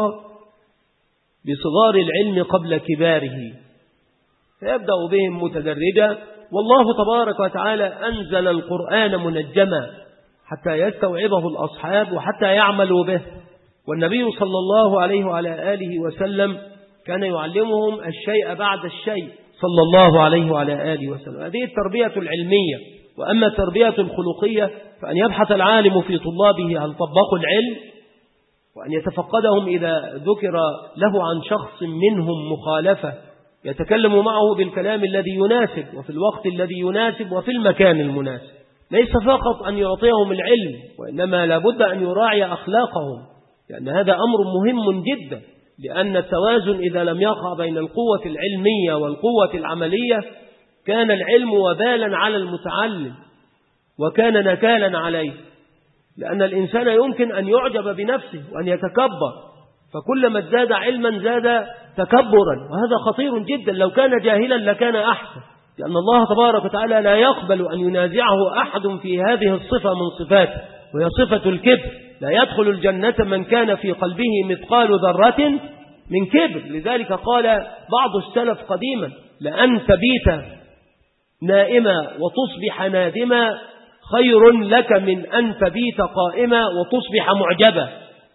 بصغار العلم قبل كباره، فيبدأ بهم متدرجا. والله تبارك وتعالى أنزل القرآن منجما حتى يستوعبه الأصحاب وحتى يعملوا به، والنبي صلى الله عليه وعلى آله وسلم كان يعلمهم الشيء بعد الشيء صلى الله عليه وعلى آله وسلم. هذه التربية العلمية. وأما التربية الخلقية فأن يبحث العالم في طلابه هل طبقوا العلم، وأن يتفقدهم إذا ذكر له عن شخص منهم مخالفة يتكلم معه بالكلام الذي يناسب وفي الوقت الذي يناسب وفي المكان المناسب. ليس فقط أن يعطيهم العلم، وإنما لابد أن يراعي أخلاقهم، لأن هذا أمر مهم جدا. لأن التوازن إذا لم يقع بين القوة العلمية والقوة العملية كان العلم وبالا على المتعلم وكان نكالا عليه، لأن الإنسان يمكن أن يعجب بنفسه وأن يتكبر، فكلما ازداد علما زاد تكبرا، وهذا خطير جدا. لو كان جاهلا لكان أحسن، لأن الله تبارك وتعالى لا يقبل أن ينازعه أحد في هذه الصفة من صفاته، وهي صفة الكبر. لا يدخل الجنة من كان في قلبه مثقال ذرة من كبر. لذلك قال بعض السلف قديما لأن تبيت نائما وتصبح نادما خير لك من أن تبيت قائما وتصبح معجبا.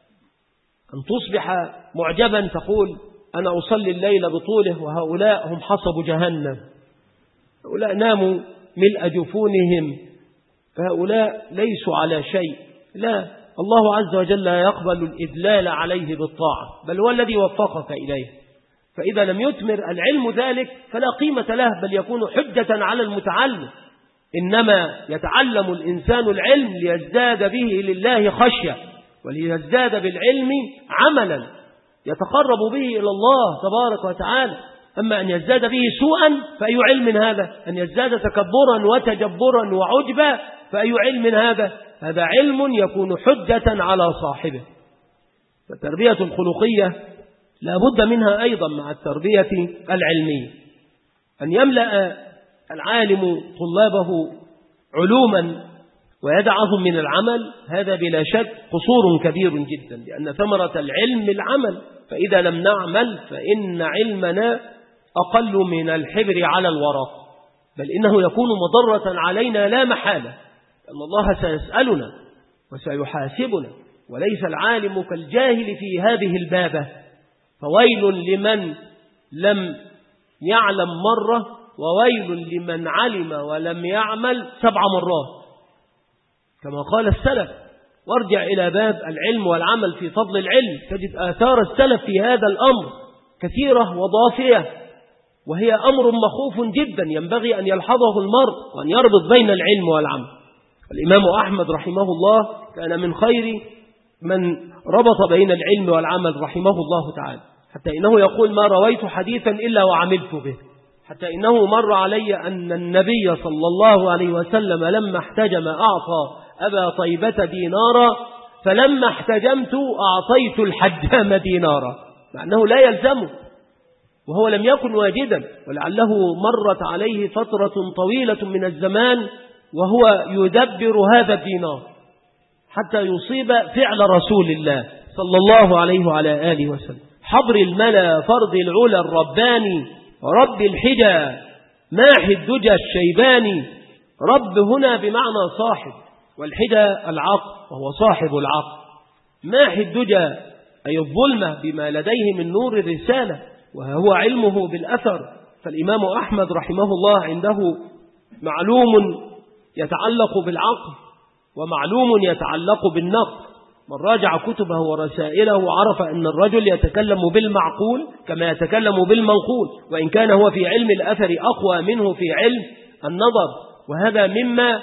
أن تصبح معجبا تقول أنا أصلي الليل بطوله وهؤلاء هم حصب جهنم، هؤلاء ناموا ملء جفونهم، فهؤلاء ليسوا على شيء. لا، الله عز وجل لا يقبل الإدلال عليه بالطاعة، بل هو الذي وفقك إليه. فإذا لم يثمر العلم ذلك فلا قيمة له، بل يكون حجة على المتعلم. إنما يتعلم الإنسان العلم ليزداد به لله خشية، وليزداد بالعلم عملا يتقرب به إلى الله تبارك وتعالى. أما أن يزداد به سوءا فأي علم هذا؟ أن يزداد تكبرا وتجبرا وعجبا فأي علم هذا؟ هذا علم يكون حجة على صاحبه. فالتربية الخلقية لا بد منها أيضا مع التربية العلمية، أن يملأ العالم طلابه علوما ويدعهم من العمل. هذا بلا شك قصور كبير جدا، لأن ثمرة العلم العمل، فإذا لم نعمل فإن علمنا أقل من الحبر على الورق، بل إنه يكون مضرة علينا لا محالة، لأن الله سيسألنا وسيحاسبنا، وليس العالم كالجاهل في هذه البابة. فويل لمن لم يعلم مرة وويل لمن علم ولم يعمل سبع مرات، كما قال السلف. وارجع إلى باب العلم والعمل في فضل العلم تجد آثار السلف في هذا الأمر كثيرة وضافية، وهي أمر مخوف جدا ينبغي أن يلحظه المرء وأن يربط بين العلم والعمل. الإمام أحمد رحمه الله كان من خير من ربط بين العلم والعمل رحمه الله تعالى، حتى إنه يقول ما رويت حديثا إلا وعملت به، حتى إنه مر علي أن النبي صلى الله عليه وسلم لما احتجم أعطى أبا طيبة دينارا، فلما احتجمت أعطيت الحجام دينارا، مع أنه لا يلزمه وهو لم يكن واجدا، ولعله مرت عليه فترة طويلة من الزمان وهو يدبر هذا الدينار حتى يصيب فعل رسول الله صلى الله عليه وعلى آله وسلم: حبر الملا فرض العلا الرباني رب الحجى ماحي الدجى الشيباني. رب هنا بمعنى صاحب، والحجى العقل وهو صاحب العقل. ماحي الدجى أي الظلمة بما لديه من نور الرسالة، وهو علمه بالأثر. فالإمام أحمد رحمه الله عنده معلوم يتعلق بالعقل ومعلوم يتعلق بالنقل. من راجع كتبه ورسائله عرف أن الرجل يتكلم بالمعقول كما يتكلم بالمنقول، وإن كان هو في علم الأثر أقوى منه في علم النظر، وهذا مما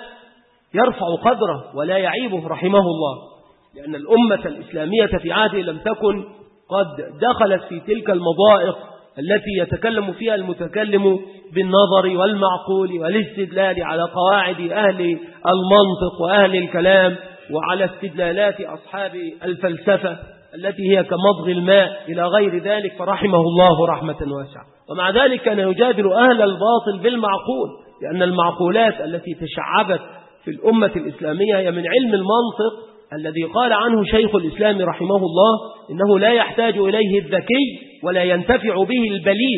يرفع قدره ولا يعيبه رحمه الله، لأن الأمة الإسلامية في عهده لم تكن قد دخلت في تلك المضائق التي يتكلم فيها المتكلم بالنظر والمعقول والاستدلال على قواعد أهل المنطق وأهل الكلام وعلى استدلالات أصحاب الفلسفة التي هي كمضغ الماء إلى غير ذلك، فرحمه الله رحمة واسعة. ومع ذلك كان يجادل أهل الباطل بالمعقول، لأن المعقولات التي تشعبت في الأمة الإسلامية هي من علم المنطق الذي قال عنه شيخ الإسلام رحمه الله إنه لا يحتاج إليه الذكي ولا ينتفع به البليد.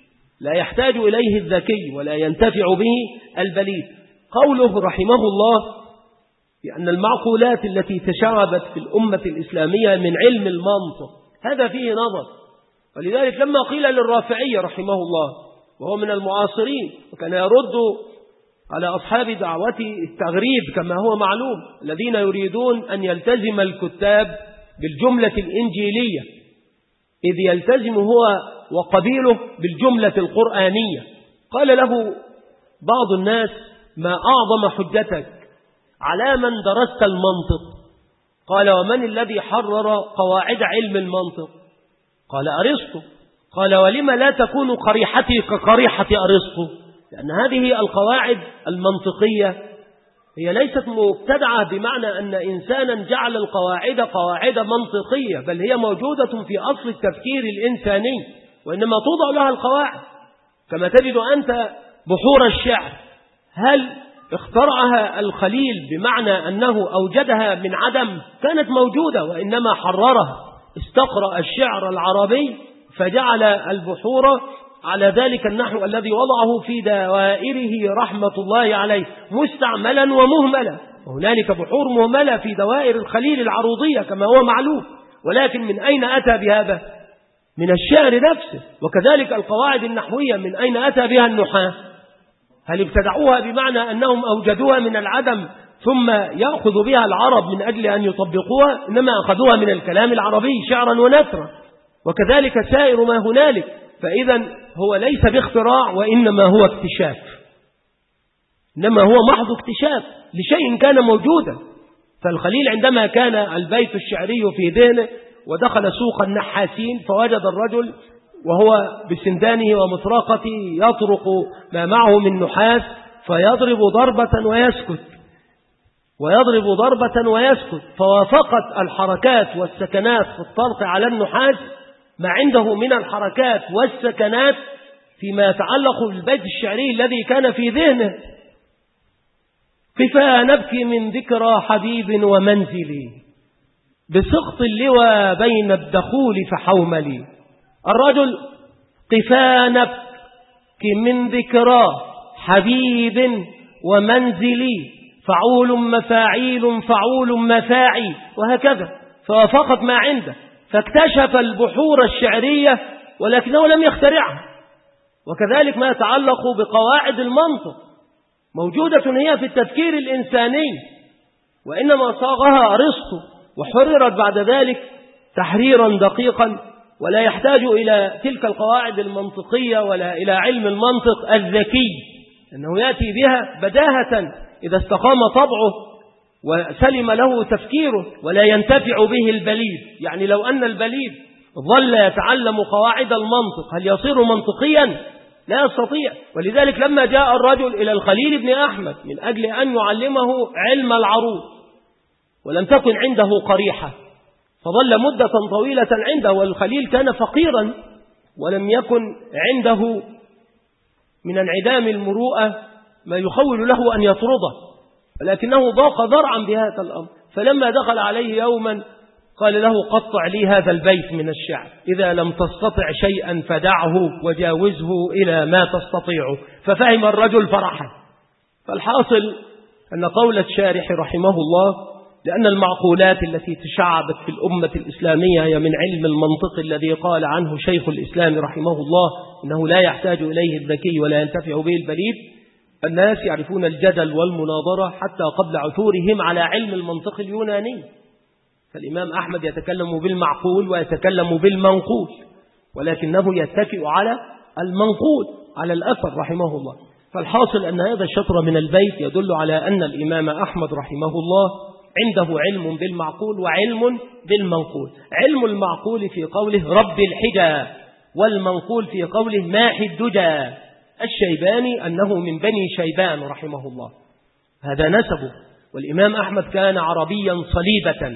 لا يحتاج إليه الذكي ولا ينتفع به البليد. قوله رحمه الله بأن المعقولات التي تشعبت في الأمة الإسلامية من علم المنطق هذا فيه نظر. ولذلك لما قيل للرافعي رحمه الله وهو من المعاصرين وكان يرد على أصحاب دعوة التغريب كما هو معلوم الذين يريدون أن يلتزم الكتاب بالجملة الإنجيلية إذ يلتزم هو وقبيله بالجملة القرآنية، قال له بعض الناس ما أعظم حجتك على من درست المنطق؟ قال ومن الذي حرر قواعد علم المنطق؟ قال أرسطو. قال ولم لا تكون قريحتي كقريحة أرسطو؟ لأن هذه القواعد المنطقية هي ليست مبتدعة بمعنى أن إنسانا جعل القواعد قواعد منطقية، بل هي موجودة في أصل التفكير الإنساني، وإنما توضع لها القواعد. كما تجد أنت بحور الشعر هل اخترعها الخليل بمعنى أنه أوجدها من عدم؟ كانت موجودة وإنما حررها، استقرأ الشعر العربي فجعل البحور على ذلك النحو الذي وضعه في دوائره رحمة الله عليه مستعملا ومهملا. وهنالك بحور مهملة في دوائر الخليل العروضية كما هو معلوم، ولكن من أين أتى بهذا؟ من الشعر نفسه. وكذلك القواعد النحوية من أين أتى بها النحاة؟ هل ابتدعوها بمعنى أنهم أوجدوها من العدم ثم يأخذ بها العرب من أجل أن يطبقوها؟ إنما أخذوها من الكلام العربي شعرا ونثرا. وكذلك سائر ما هنالك. فإذا هو ليس باختراع وإنما هو اكتشاف، إنما هو محض اكتشاف لشيء كان موجودا. فالخليل عندما كان البيت الشعري في ذهنه ودخل سوق النحاسين فوجد الرجل وهو بسندانه ومطرقته يطرق ما معه من نحاس فيضرب ضربة ويسكت ويضرب ضربة ويسكت، فوافقت الحركات والسكنات في الطرق على النحاس ما عنده من الحركات والسكنات فيما يتعلق بالبيت الشعري الذي كان في ذهنه. كفى نبكي من ذكرى حبيب ومنزلي بسقط اللوى بين الدخول فحوملي. الرجل كفى نبكي من ذكرى حبيب ومنزلي فعول مفاعيل فعول مفاعي وهكذا، فوافقت ما عنده فاكتشف البحور الشعرية ولكنه لم يخترعها. وكذلك ما يتعلق بقواعد المنطق موجودة هي في التفكير الإنساني، وإنما صاغها أرسطو، وحررت بعد ذلك تحريرا دقيقا، ولا يحتاج إلى تلك القواعد المنطقية ولا إلى علم المنطق الذكي، أنه يأتي بها بداهة إذا استقام طبعه وسلم له تفكيره، ولا ينتفع به البليد. يعني لو أن البليد ظل يتعلم قواعد المنطق هل يصير منطقيا؟ لا يستطيع. ولذلك لما جاء الرجل إلى الخليل بن أحمد من أجل أن يعلمه علم العروض ولم تكن عنده قريحة، فظل مدة طويلة عنده، والخليل كان فقيرا ولم يكن عنده من انعدام المروءة ما يخول له أن يطرده، ولكنه ضاق ذرعا بهذا الأمر. فلما دخل عليه يوما قال له قطع لي هذا البيت من الشعر: إذا لم تستطع شيئا فدعه وجاوزه إلى ما تستطيع. ففهم الرجل فرحا. فالحاصل أن قول الشارح رحمه الله: لأن المعقولات التي تشعبت في الأمة الإسلامية هي من علم المنطق الذي قال عنه شيخ الإسلام رحمه الله إنه لا يحتاج إليه الذكي ولا ينتفع به البليد. الناس يعرفون الجدل والمناظرة حتى قبل عثورهم على علم المنطق اليوناني. فالإمام أحمد يتكلم بالمعقول ويتكلم بالمنقول، ولكنه يتكئ على المنقول، على الأثر رحمه الله. فالحاصل أن هذا الشطر من البيت يدل على أن الإمام أحمد رحمه الله عنده علم بالمعقول وعلم بالمنقول. علم المعقول في قوله رب الحجى، والمنقول في قوله ماحي الدجى. الشيباني أنه من بني شيبان رحمه الله، هذا نسبه. والإمام أحمد كان عربيا صليبة،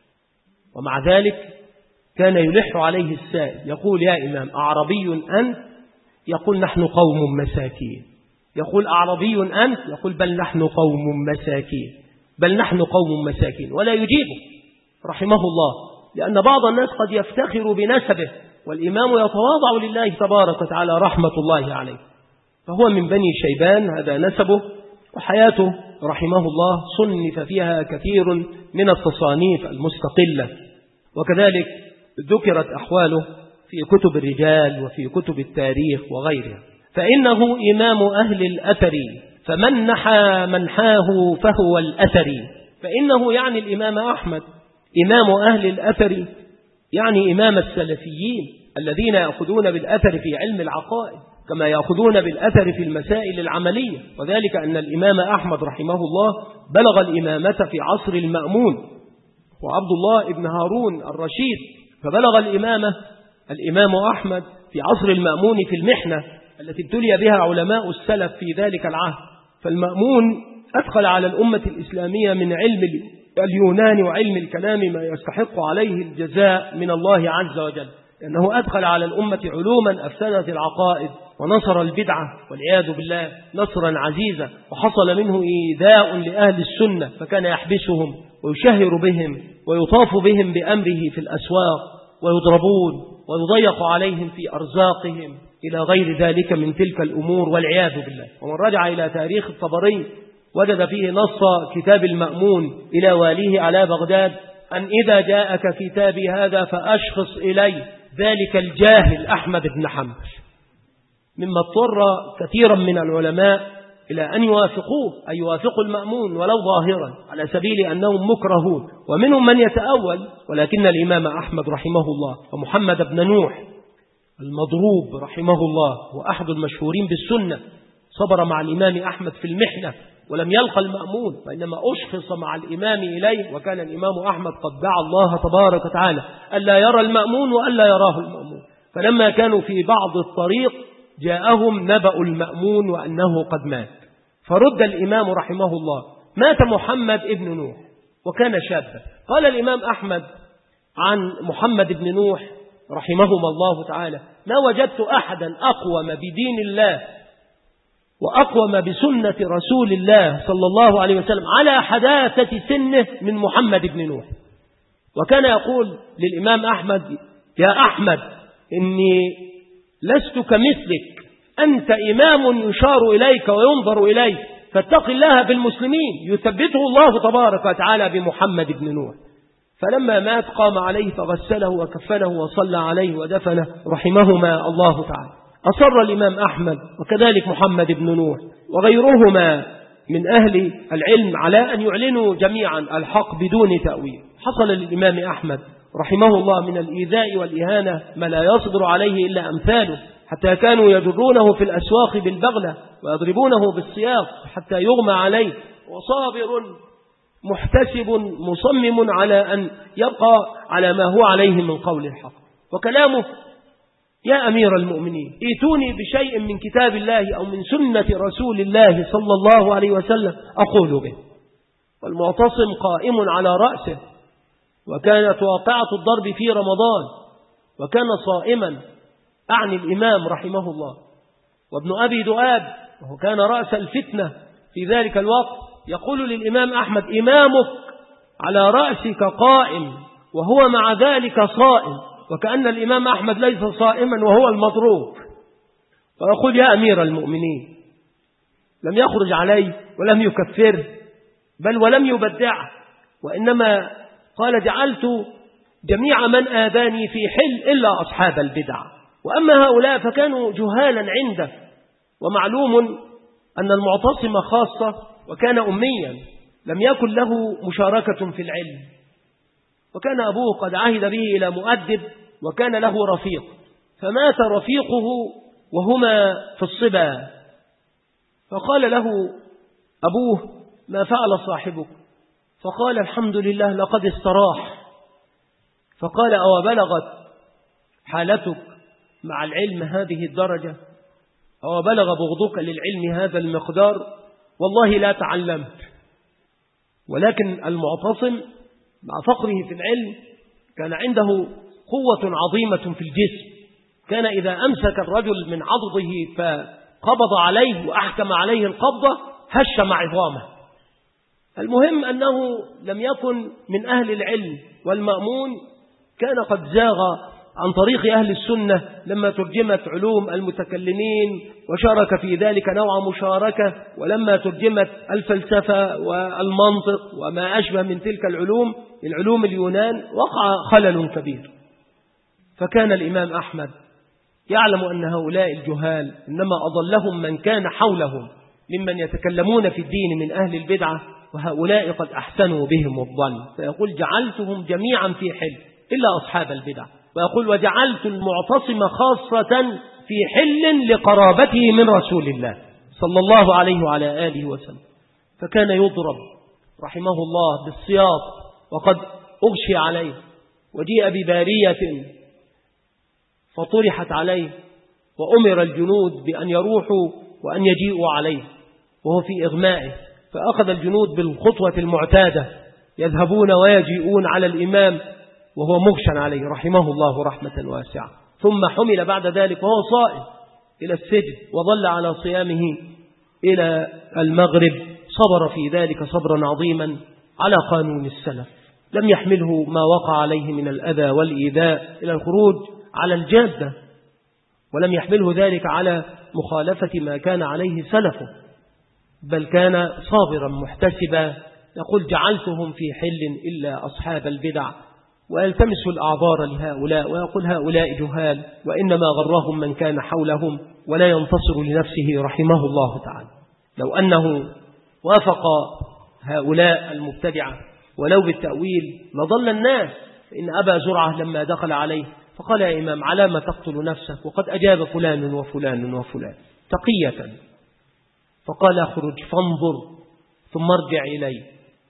ومع ذلك كان يلح عليه السائل يقول: يا إمام أعربي أنت؟ يقول: نحن قوم مساكين. يقول: أعربي أنت؟ يقول: بل نحن قوم مساكين، بل نحن قوم مساكين، ولا يجيبه رحمه الله، لأن بعض الناس قد يفتخر بنسبه، والإمام يتواضع لله تبارك وتعالى رحمة الله عليه. فهو من بني شيبان، هذا نسبه. وحياته رحمه الله صنف فيها كثير من التصانيف المستقلة، وكذلك ذكرت أحواله في كتب الرجال وفي كتب التاريخ وغيرها. فإنه إمام أهل الأثر، فمن نحى منحاه فهو الأثر. فإنه يعني الإمام أحمد إمام أهل الأثر، يعني إمام السلفيين الذين يأخذون بالأثر في علم العقائد كما يأخذون بالأثر في المسائل العملية. وذلك أن الإمام أحمد رحمه الله بلغ الإمامة في عصر المأمون وعبد الله ابن هارون الرشيد، فبلغ الإمامة الإمام أحمد في عصر المأمون في المحنة التي ابتلي بها علماء السلف في ذلك العهد. فالمأمون أدخل على الأمة الإسلامية من علم اليونان وعلم الكلام ما يستحق عليه الجزاء من الله عز وجل، لأنه أدخل على الأمة علوما أفسدت العقائد ونصر البدعة والعياذ بالله نصرا عزيزا، وحصل منه إيذاء لأهل السنة، فكان يحبسهم ويشهر بهم ويطاف بهم بأمره في الأسواق ويضربون ويضيق عليهم في أرزاقهم إلى غير ذلك من تلك الأمور والعياذ بالله. ومن رجع إلى تاريخ الطبري وجد فيه نص كتاب المأمون إلى واليه على بغداد أن إذا جاءك كتابي هذا فأشخص إليه ذلك الجاهل أحمد بن حنبل، مما اضطر كثيرا من العلماء إلى أن يوافقوه، أي يوافقوا المأمون ولو ظاهرا على سبيل أنهم مكرهون، ومنهم من يتأول. ولكن الإمام أحمد رحمه الله ومحمد بن نوح المضروب رحمه الله وأحد المشهورين بالسنة صبر مع الإمام أحمد في المحنة ولم يلقى المأمون، وإنما أشخص مع الإمام إليه. وكان الإمام أحمد قد دعا الله تبارك وتعالى ألا يرى المأمون وألا يراه المأمون. فلما كانوا في بعض الطريق جاءهم نبأ المأمون وأنه قد مات، فرد الإمام رحمه الله: مات محمد ابن نوح وكان شابا. قال الإمام أحمد عن محمد بن نوح رحمهما الله تعالى: ما وجدت أحدا أقوم بدين الله وأقوم بسنة رسول الله صلى الله عليه وسلم على حداثة سنه من محمد بن نوح. وكان يقول للإمام أحمد: يا أحمد إني لست كمثلك، أنت إمام يشار إليك وينظر إليك، فاتق الله بالمسلمين يثبته الله تبارك وتعالى بمحمد بن نوح. فلما مات قام عليه فغسله وكفنه وصلى عليه ودفنه رحمهما الله تعالى. أصر الإمام أحمد وكذلك محمد بن نوح وغيرهما من أهل العلم على أن يعلنوا جميعا الحق بدون تأويل. حصل للإمام أحمد رحمه الله من الإيذاء والإهانة ما لا يصدر عليه إلا أمثاله، حتى كانوا يجرونه في الأسواق بالبغلة ويضربونه بالسياق حتى يغمى عليه، وصابر محتسب مصمم على أن يبقى على ما هو عليه من قول الحق. وكلامه: يا أمير المؤمنين ائتوني بشيء من كتاب الله أو من سنة رسول الله صلى الله عليه وسلم أقول به. والمعتصم قائم على رأسه، وكانت واقعة الضرب في رمضان، وكان صائما، أعني الإمام رحمه الله. وابن أبي دؤاب وهو كان رأس الفتنة في ذلك الوقت يقول للإمام أحمد: إمامك على رأسك قائم وهو مع ذلك صائم، وكأن الإمام أحمد ليس صائما وهو المضروب. ويقول: يا أمير المؤمنين، لم يخرج عليه ولم يكفره، بل ولم يبدعه، وإنما قال: جعلت جميع من آذاني في حل إلا أصحاب البدع. وأما هؤلاء فكانوا جهالا عنده. ومعلوم أن المعتصم خاصة وكان أميا، لم يكن له مشاركة في العلم، وكان أبوه قد عهد به إلى مؤدب، وكان له رفيق، فمات رفيقه وهما في الصبا، فقال له أبوه: ما فعل صاحبك؟ فقال: الحمد لله لقد استراح. فقال: أو بلغت حالتك مع العلم هذه الدرجة؟ أو بلغ بغضك للعلم هذا المقدار؟ والله لا تعلمت. ولكن المعتصم مع فقره في العلم كان عنده قوة عظيمة في الجسم، كان إذا أمسك الرجل من عضده فقبض عليه وأحكم عليه القبضة هشم عظامه. المهم أنه لم يكن من أهل العلم، والمأمون كان قد زاغ عن طريق أهل السنة لما ترجمت علوم المتكلمين، وشارك في ذلك نوع مشاركة، ولما ترجمت الفلسفة والمنطق وما أشبه من تلك العلوم العلوم اليونان وقع خلل كبير. فكان الإمام أحمد يعلم أن هؤلاء الجهال إنما أضلهم من كان حولهم ممن يتكلمون في الدين من أهل البدعة، وهؤلاء قد أحسنوا بهم الظن. فيقول: جعلتهم جميعا في حل إلا أصحاب البدع. ويقول: وجعلت المعتصم خاصة في حل لقرابته من رسول الله صلى الله عليه وعلى آله وسلم. فكان يضرب رحمه الله بالسياط وقد أغشي عليه، وجيء ببارية فطرحت عليه، وأمر الجنود بأن يروحوا وأن يجيئوا عليه وهو في إغمائه، فأخذ الجنود بالخطوة المعتادة يذهبون ويجيئون على الإمام وهو مغشى عليه رحمه الله رحمة واسعة. ثم حمل بعد ذلك وهو صائم إلى السجن، وظل على صيامه إلى المغرب، صبر في ذلك صبرا عظيما على قانون السلف، لم يحمله ما وقع عليه من الأذى والإيذاء إلى الخروج على الجادة، ولم يحمله ذلك على مخالفة ما كان عليه سلفه، بل كان صابرا محتسبا. يقول: جعلتهم في حل إلا أصحاب البدع، ويلتمس الأعذار لهؤلاء، ويقول: هؤلاء جهال، وإنما غرهم من كان حولهم، ولا ينتصر لنفسه رحمه الله تعالى. لو أنه وافق هؤلاء المبتدعة ولو بالتأويل لضل الناس. فإن أبا زرعة لما دخل عليه فقال: يا إمام، على ما تقتل نفسك وقد أجاب فلان وفلان وفلان تقية؟ فقال: اخرج فانظر ثم ارجع إلي.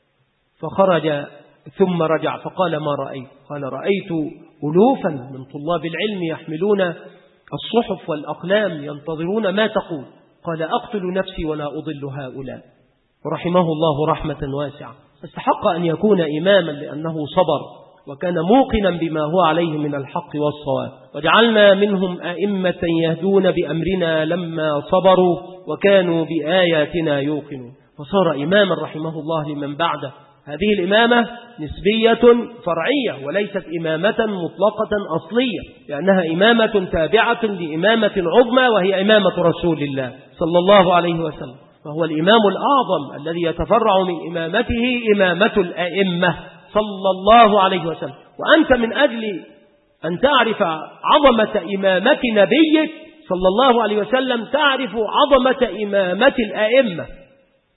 فخرج ثم رجع فقال: ما رأيت؟ قال: رأيت ألوفا من طلاب العلم يحملون الصحف والأقلام ينتظرون ما تقول. قال: أقتل نفسي ولا أضل هؤلاء. رحمه الله رحمة واسعة. استحق أن يكون إماما لأنه صبر وكان موقنا بما هو عليه من الحق والصواب. وجعلنا منهم أئمة يهدون بأمرنا لما صبروا وكانوا بآياتنا يوقنون. فصار إماما رحمه الله لمن بعده. هذه الإمامة نسبية فرعية وليست إمامة مطلقة أصلية، لأنها إمامة تابعة لإمامة عظمى وهي إمامة رسول الله صلى الله عليه وسلم، فهو الإمام الأعظم الذي يتفرع من إمامته إمامة الأئمة صلى الله عليه وسلم. وأنت من أجل أن تعرف عظمة إمامة نبيك صلى الله عليه وسلم تعرف عظمة إمامة الأئمة.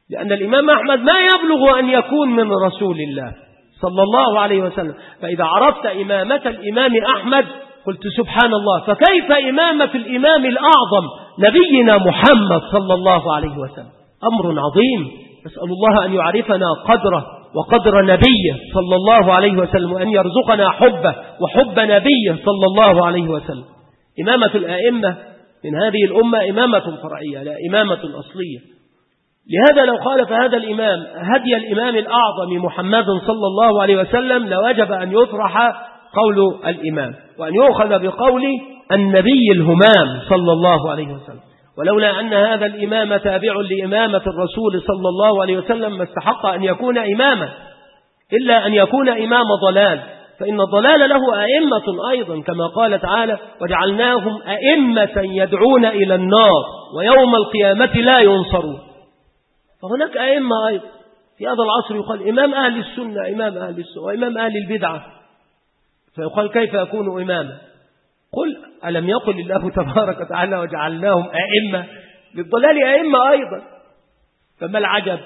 لأن الإمام أحمد ما يبلغ أن يكون من رسول الله صلى الله عليه وسلم. فإذا عرفت إمامة الإمام أحمد قلت سبحان الله، فكيف إمامة الإمام الأعظم نبينا محمد صلى الله عليه وسلم؟ أمر عظيم، نسأل الله أن يعرفنا قدره وقدر نبيه صلى الله عليه وسلم، وأن يرزقنا حبه وحب نبيه صلى الله عليه وسلم. إمامة الآئمة من هذه الأمة إمامة فرعية لا إمامة أصلية. لهذا لو خالف هذا الإمام هدي الإمام الأعظم محمد صلى الله عليه وسلم لوجب أن يطرح قول الإمام وأن يؤخذ بقول النبي الهمام صلى الله عليه وسلم. ولولا أن هذا الإمام تابع لإمامة الرسول صلى الله عليه وسلم ما استحق أن يكون إماما، إلا أن يكون إمام ضلال، فإن الضلال له أئمة أيضا كما قال تعالى وجعلناهم أئمة يدعون إلى النار ويوم القيامة لا ينصرون. فهناك أئمة أيضا في هذا العصر يقال إمام أهل السنة إمام أهل السنة وإمام أهل البدعة، فيقال كيف يكون إماما؟ قل ألم يقل الله تبارك وتعالى وجعلناهم أئمة؟ للضلال أئمة أيضا، فما العجب؟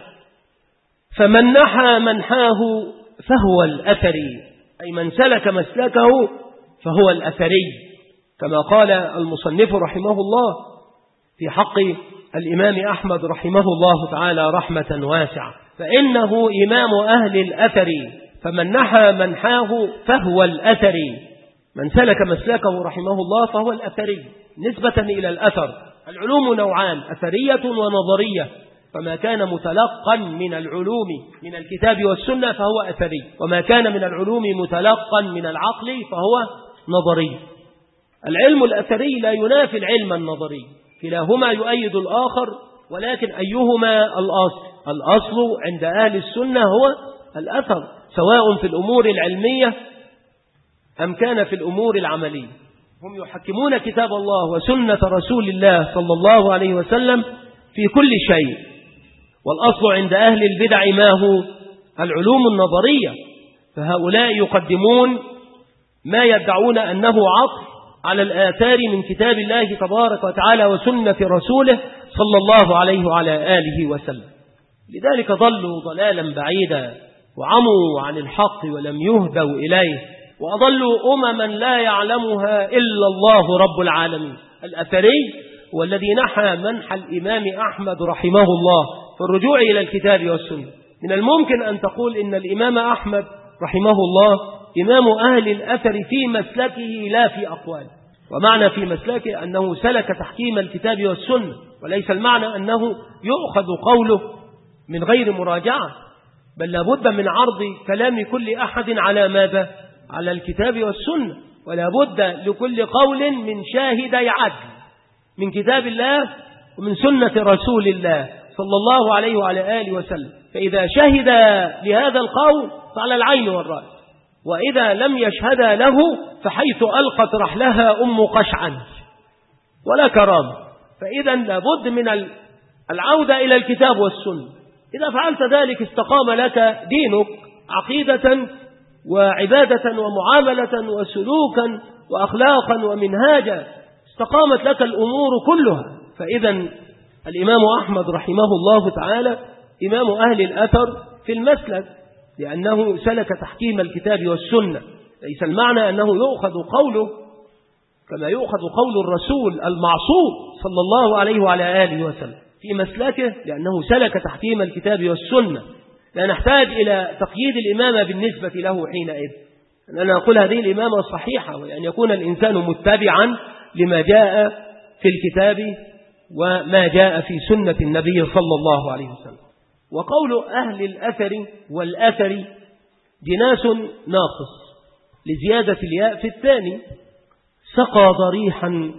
فمن نحى منحاه فهو الأثري، أي من سلك مسلكه فهو الأثري، كما قال المصنف رحمه الله في حق الإمام أحمد رحمه الله تعالى رحمة واسعة، فإنه إمام أهل الأثر، فمن نحى منحاه فهو الأثري، من سلك مسلكه رحمه الله فهو الأثري. نسبة إلى الأثر، العلوم نوعان أثرية ونظرية، فما كان متلقا من العلوم من الكتاب والسنة فهو أثري، وما كان من العلوم متلقا من العقل فهو نظري. العلم الأثري لا ينافي العلم النظري، كلاهما يؤيد الآخر، ولكن أيهما الأصل؟ الأصل عند أهل السنة هو الأثر، سواء في الأمور العلمية أم كان في الأمور العملية. هم يحكمون كتاب الله وسنة رسول الله صلى الله عليه وسلم في كل شيء. والأصل عند أهل البدع ما هو؟ العلوم النظرية، فهؤلاء يقدمون ما يدعون أنه عطف على الآثار من كتاب الله تبارك وتعالى وسنة رسوله صلى الله عليه وعلى آله وسلم. لذلك ضلوا ضلالا بعيدا وعموا عن الحق ولم يهدوا إليه، وأضلوا أمما لا يعلمها إلا الله رب العالمين. الأثري هو الذي نحى منح الإمام أحمد رحمه الله في الرجوع إلى الكتاب والسنة. من الممكن أن تقول إن الإمام أحمد رحمه الله إمام أهل الأثر في مسلكه لا في أقواله، ومعنى في مسلكه أنه سلك تحكيم الكتاب والسنة، وليس المعنى أنه يؤخذ قوله من غير مراجعة، بل لابد من عرض كلام كل أحد على ماذا؟ على الكتاب والسنة، ولا بد لكل قول من شاهدي عدل من كتاب الله ومن سنة رسول الله صلى الله عليه وعلى آله وسلم. فإذا شهد لهذا القول فعلى العين والرأس، وإذا لم يشهد له فحيث ألقت رحلها أم قشعا ولا كرامة. فإذا لابد من العودة إلى الكتاب والسنة. إذا فعلت ذلك استقام لك دينك عقيدة وعبادة ومعاملة وسلوكا وأخلاقا ومنهاجا، استقامت لك الأمور كلها. فإذا الإمام أحمد رحمه الله تعالى إمام أهل الأثر في المسلك، لأنه سلك تحكيم الكتاب والسنة. ليس المعنى أنه يؤخذ قوله كما يؤخذ قول الرسول المعصوم صلى الله عليه وعلى آله وسلم في مسلكه، لأنه سلك تحكيم الكتاب والسنة. لا نحتاج إلى تقييد الإمامة بالنسبة له حينئذ، أنا أقول هذه الإمامة صحيحة، وأن يكون الإنسان متبعا لما جاء في الكتاب وما جاء في سنة النبي صلى الله عليه وسلم. وقول أهل الأثر والأثر جناس ناقص لزيادة الياء في الثاني، سقى ضريحا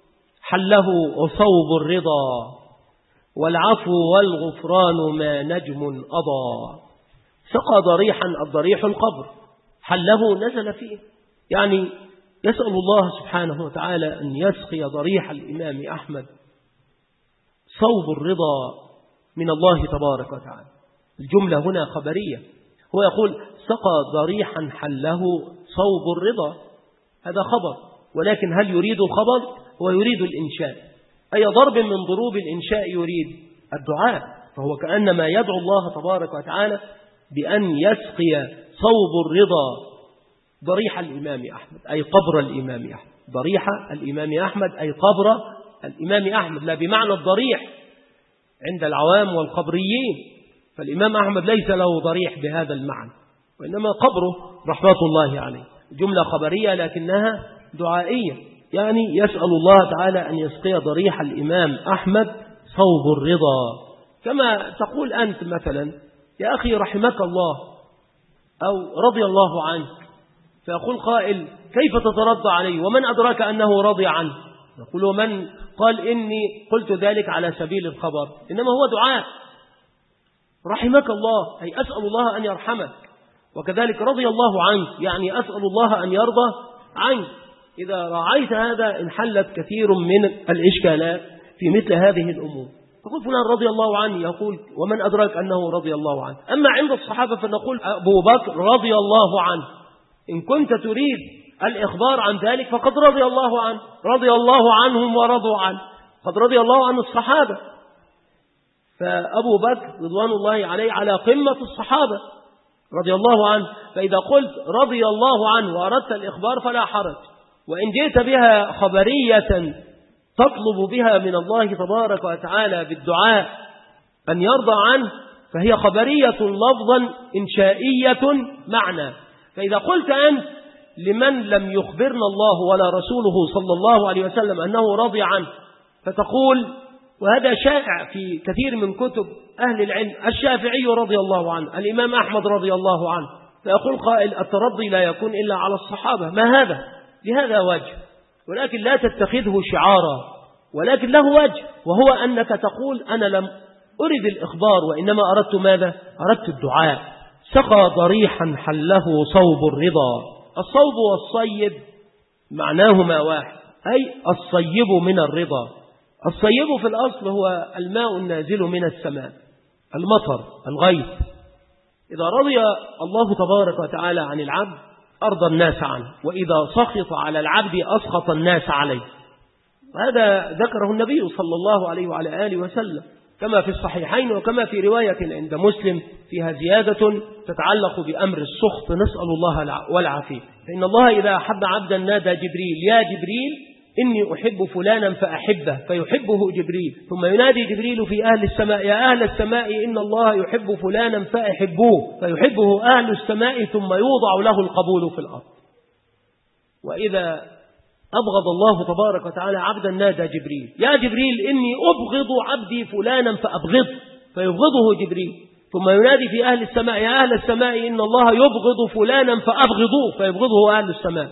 حله وصوب الرضا والعفو والغفران ما نجم أضى. سقى ضريحا، الضريح القبر، حله نزل فيه، يعني يسأل الله سبحانه وتعالى أن يسقي ضريح الإمام أحمد صوب الرضا من الله تبارك وتعالى. الجملة هنا خبرية، هو يقول سقى ضريحا حله صوب الرضا، هذا خبر، ولكن هل يريد الخبر؟ هو يريد الإنشاء، أي ضرب من ضروب الإنشاء يريد الدعاء. فهو كأنما يدعو الله تبارك وتعالى بأن يسقي صوب الرضا ضريح الإمام أحمد أي قبر الإمام أحمد. ضريح الإمام أحمد أي قبر الإمام أحمد، لا بمعنى الضريح عند العوام والقبريين، فالإمام أحمد ليس له ضريح بهذا المعنى، وإنما قبره رحمة الله عليه. جملة خبرية لكنها دعائية، يعني يسأل الله تعالى أن يسقي ضريح الإمام أحمد صوب الرضا. كما تقول أنت مثلا يا أخي رحمك الله أو رضي الله عنك، فيقول قائل كيف تترضى عليه ومن أدرك أنه رضي عنه؟ نقول ومن قال إني قلت ذلك على سبيل الخبر، إنما هو دعاء. رحمك الله أي أسأل الله أن يرحمك، وكذلك رضي الله عنك يعني أسأل الله أن يرضى عنك. إذا رعيت هذا انحلت كثير من الإشكالات في مثل هذه الأمور. فقل فلان رضي الله عنه، يقول ومن أدرك أنه رضي الله عنه. أما عند الصحابة فنقول أبو بكر رضي الله عنه، إن كنت تريد الإخبار عن ذلك فقد رضي الله عنه، رضي الله عنهم ورضوا عنه، قد رضي الله عن الصحابة. فأبو بكر رضوان الله عليه على قمة الصحابة رضي الله عنه، فإذا قلت رضي الله عنه وأردت الإخبار فلا حرج. وإن جئت بها خبرية تطلب بها من الله تبارك وتعالى بالدعاء أن يرضى عنه فهي خبرية لفظا إنشائية معنى. فإذا قلت أنت لمن لم يخبرنا الله ولا رسوله صلى الله عليه وسلم أنه رضي عنه، فتقول وهذا شائع في كثير من كتب أهل العلم، الشافعي رضي الله عنه، الإمام أحمد رضي الله عنه، فيقول قائل الترضي لا يكون إلا على الصحابة. ما هذا؟ لهذا وجه، ولكن لا تتخذه شعارا، ولكن له وجه، وهو أنك تقول أنا لم أرد الإخبار وإنما أردت ماذا؟ أردت الدعاء. سقى ضريحا حله صوب الرضا. الصوب والصيب معناهما واحد، أي الصيب من الرضا. الصيب في الأصل هو الماء النازل من السماء، المطر، الغيث. إذا رضي الله تبارك وتعالى عن العبد أرضى الناس عنه، وإذا سخط على العبد أسخط الناس عليه. وهذا ذكره النبي صلى الله عليه وعلى آله وسلم كما في الصحيحين، وكما في رواية عند مسلم فيها زيادة تتعلق بأمر السخط، نسأل الله والعافية. فإن الله إذا أحب عبدا نادى جبريل يا جبريل إني أحب فلانا فأحبه فيحبه جبريل، ثم ينادي جبريل في أهل السماء يا أهل السماء إن الله يحب فلانا فأحبوه فيحبه أهل السماء، ثم يوضع له القبول في الأرض. وإذا أبغض الله تبارك وتعالى عبدا نادى جبريل يا جبريل إني أبغض عبدي فلانا فأبغض فيبغضه جبريل، ثم ينادي في أهل السماء يا أهل السماء إن الله يبغض فلانا فأبغضوه فيبغضه أهل السماء،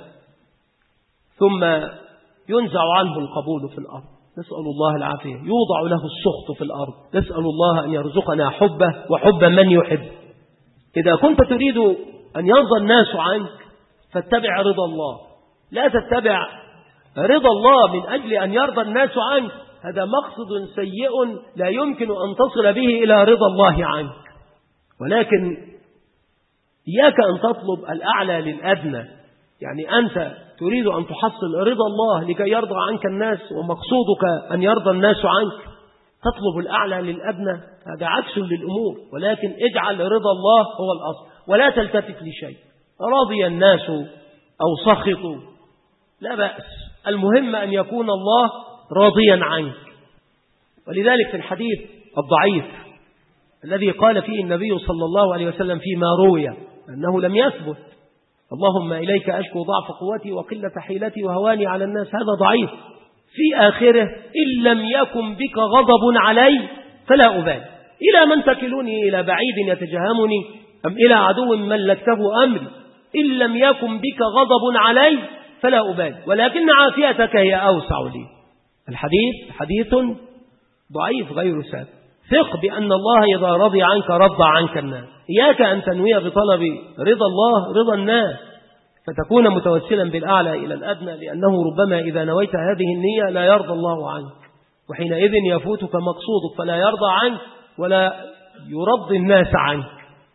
ثم ينزع عنه القبول في الأرض، نسأل الله العافية. يوضع له السخط في الأرض، نسأل الله أن يرزقنا حبه وحب من يحب. إذا كنت تريد أن يرضى الناس عنك فاتبع رضا الله، لا تتبع رضا الله من أجل أن يرضى الناس عنك، هذا مقصد سيء لا يمكن أن تصل به إلى رضا الله عنك. ولكن إياك أن تطلب الأعلى للأدنى، يعني أنت تريد أن تحصل رضا الله لكي يرضى عنك الناس، ومقصودك أن يرضى الناس عنك، تطلب الأعلى للأدنى، هذا عكس للأمور. ولكن اجعل رضا الله هو الأصل، ولا تلتفت لشيء. رضي الناس أو سخطوا لا بأس، المهم أن يكون الله راضيا عنك. ولذلك في الحديث الضعيف الذي قال فيه النبي صلى الله عليه وسلم فيما روي أنه لم يثبت اللهم إليك أشكو ضعف قوتي وقلة حيلتي وهواني على الناس، هذا ضعيف. في آخره إن لم يكن بك غضب علي فلا أبالي، إلى من تكلني إلى بعيد يتجهمني أم إلى عدو ملكته أمري، إن لم يكن بك غضب علي فلا أبالي ولكن عافيتك هي أوسع لي. الحديث حديث ضعيف غير ثابت. ثق بأن الله إذا رضي عنك رضى عنك الناس. إياك أن تنوي بطلب رضا الله رضا الناس فتكون متوسلا بالأعلى إلى الأدنى، لأنه ربما إذا نويت هذه النية لا يرضى الله عنك، وحينئذ يفوتك مقصودك فلا يرضى عنك ولا يرضي الناس عنك.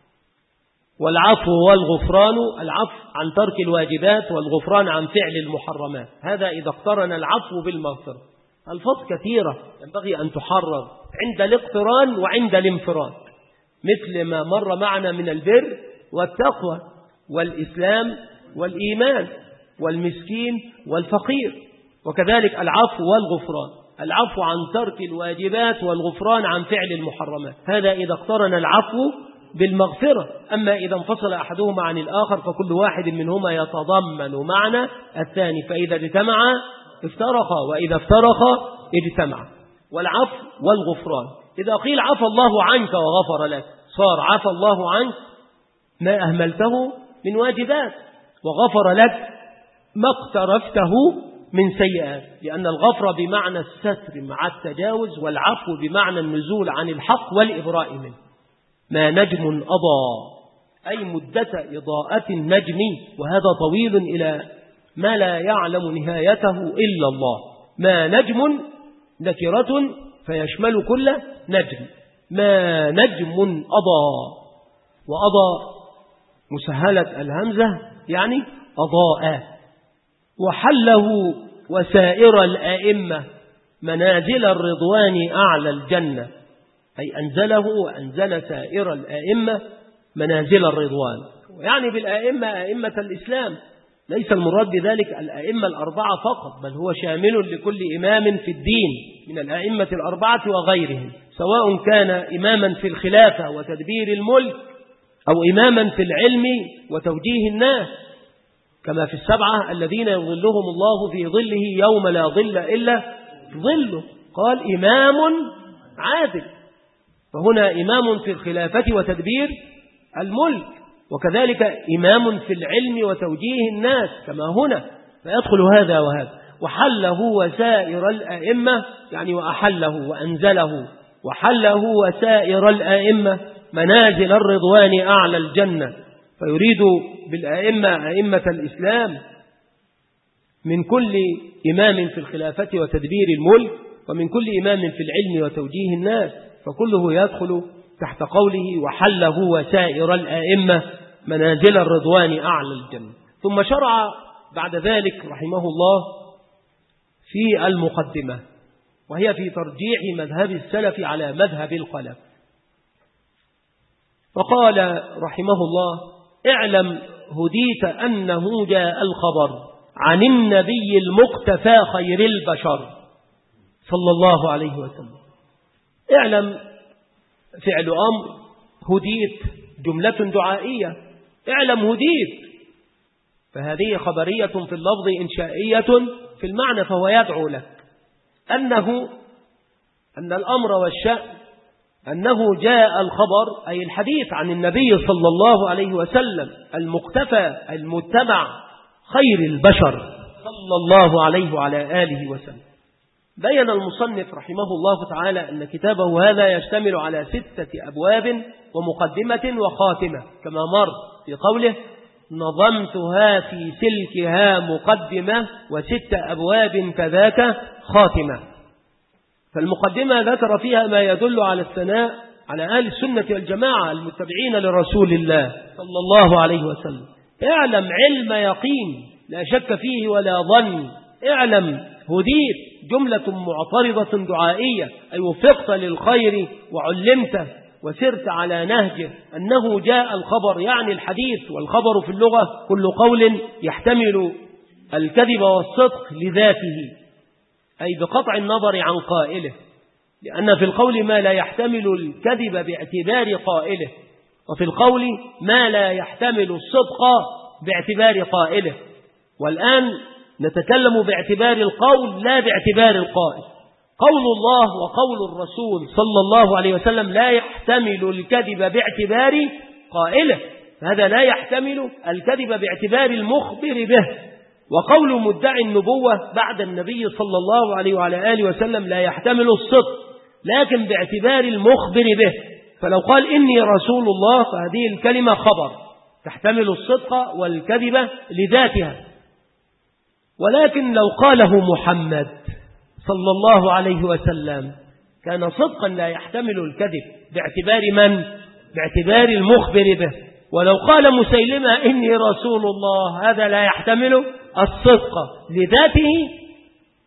والعفو والغفران، العفو عن ترك الواجبات والغفران عن فعل المحرمات، هذا إذا اقترن العفو بالمغفرة. ألفاظ كثيرة ينبغي أن تحرر عند الاقتران وعند الانفراد، مثل ما مر معنا من البر والتقوى والإسلام والإيمان والمسكين والفقير، وكذلك العفو والغفران، العفو عن ترك الواجبات والغفران عن فعل المحرمات، هذا إذا اقترن العفو بالمغفرة. أما إذا انفصل أحدهما عن الآخر فكل واحد منهما يتضمن معنى الثاني، فإذا اجتمعا افترقا وإذا افترقا اجتمعا. والعفو والغفران، إذا قيل عفى الله عنك وغفر لك صار عفى الله عنك ما أهملته من واجبات، وغفر لك ما اقترفته من سيئات، لأن الغفر بمعنى الستر مع التجاوز، والعفو بمعنى النزول عن الحق والإبراء منه. ما نجم أضاء أي مدة إضاءة النجم، وهذا طويل إلى ما لا يعلم نهايته إلا الله. ما نجم نكرة فيشمل كل نجم. ما نجم أضاء، وأضاء مسهلة الهمزة يعني أضاء. وحله وسائر الآئمة منازل الرضوان أعلى الجنة، أي أنزله وأنزل سائر الآئمة منازل الرضوان، يعني بالآئمة آئمة الإسلام، ليس المراد بذلك الآئمة الأربعة فقط، بل هو شامل لكل إمام في الدين من الآئمة الأربعة وغيرهم، سواء كان إماما في الخلافة وتدبير الملك أو إماما في العلم وتوجيه الناس، كما في السبعة الذين يظلهم الله في ظله يوم لا ظل إلا ظله، قال إمام عادل، فهنا إمام في الخلافة وتدبير الملك، وكذلك إمام في العلم وتوجيه الناس كما هنا، فيدخل هذا وهذا. وحله وسائر الأئمة يعني وأحله وأنزله، وحله وسائر الأئمة منازل الرضوان أعلى الجنة، فيريد بالأئمة أئمة الإسلام من كل إمام في الخلافة وتدبير الملك، ومن كل إمام في العلم وتوجيه الناس، فكله يدخل تحت قوله وحله وسائر الآئمة منازل الرضوان أعلى الجنة. ثم شرع بعد ذلك رحمه الله في المقدمة، وهي في ترجيح مذهب السلف على مذهب الخلف، فقال رحمه الله: اعلم هديت أنه جاء الخبر عن النبي المقتفى خير البشر صلى الله عليه وسلم. اعلم فعل أمر، هديت جملة دعائية، اعلم هديت، فهذه خبرية في اللفظ إنشائية في المعنى، فهو يدعو لك أنه أن الأمر والشأن أنه جاء الخبر أي الحديث عن النبي صلى الله عليه وسلم المقتفى المتبع خير البشر صلى الله عليه وعلى آله وسلم. بين المصنف رحمه الله تعالى أن كتابه هذا يشتمل على ستة أبواب ومقدمة وخاتمة، كما مر في قوله: نظمتها في سلكها مقدمة وست أبواب كذاك خاتمة. فالمقدمة ذكر فيها ما يدل على الثناء على أهل السنة والجماعة المتبعين لرسول الله صلى الله عليه وسلم. اعلم علم يقين لا شك فيه ولا ظن، اعلم هديت جملة معترضة دعائية، أي وفقت للخير وعلمت وسرت على نهجه، أنه جاء الخبر يعني الحديث، والخبر في اللغة كل قول يحتمل الكذب والصدق لذاته، أي بقطع النظر عن قائله، لأن في القول ما لا يحتمل الكذب باعتبار قائله، وفي القول ما لا يحتمل الصدق باعتبار قائله. والآن نتكلم باعتبار القول لا باعتبار القائل. قول الله وقول الرسول صلى الله عليه وسلم لا يحتمل الكذب باعتبار قائله، هذا لا يحتمل الكذب باعتبار المخبر به. وقول مدعي النبوة بعد النبي صلى الله عليه وعلى آله وسلم لا يحتمل الصدق، لكن باعتبار المخبر به. فلو قال إني رسول الله فهذه الكلمة خبر تحتمل الصدق والكذب لذاتها، ولكن لو قاله محمد صلى الله عليه وسلم كان صدقا لا يحتمل الكذب باعتبار من؟ باعتبار المخبر به. ولو قال مسيلمة إني رسول الله هذا لا يحتمل الصدق لذاته،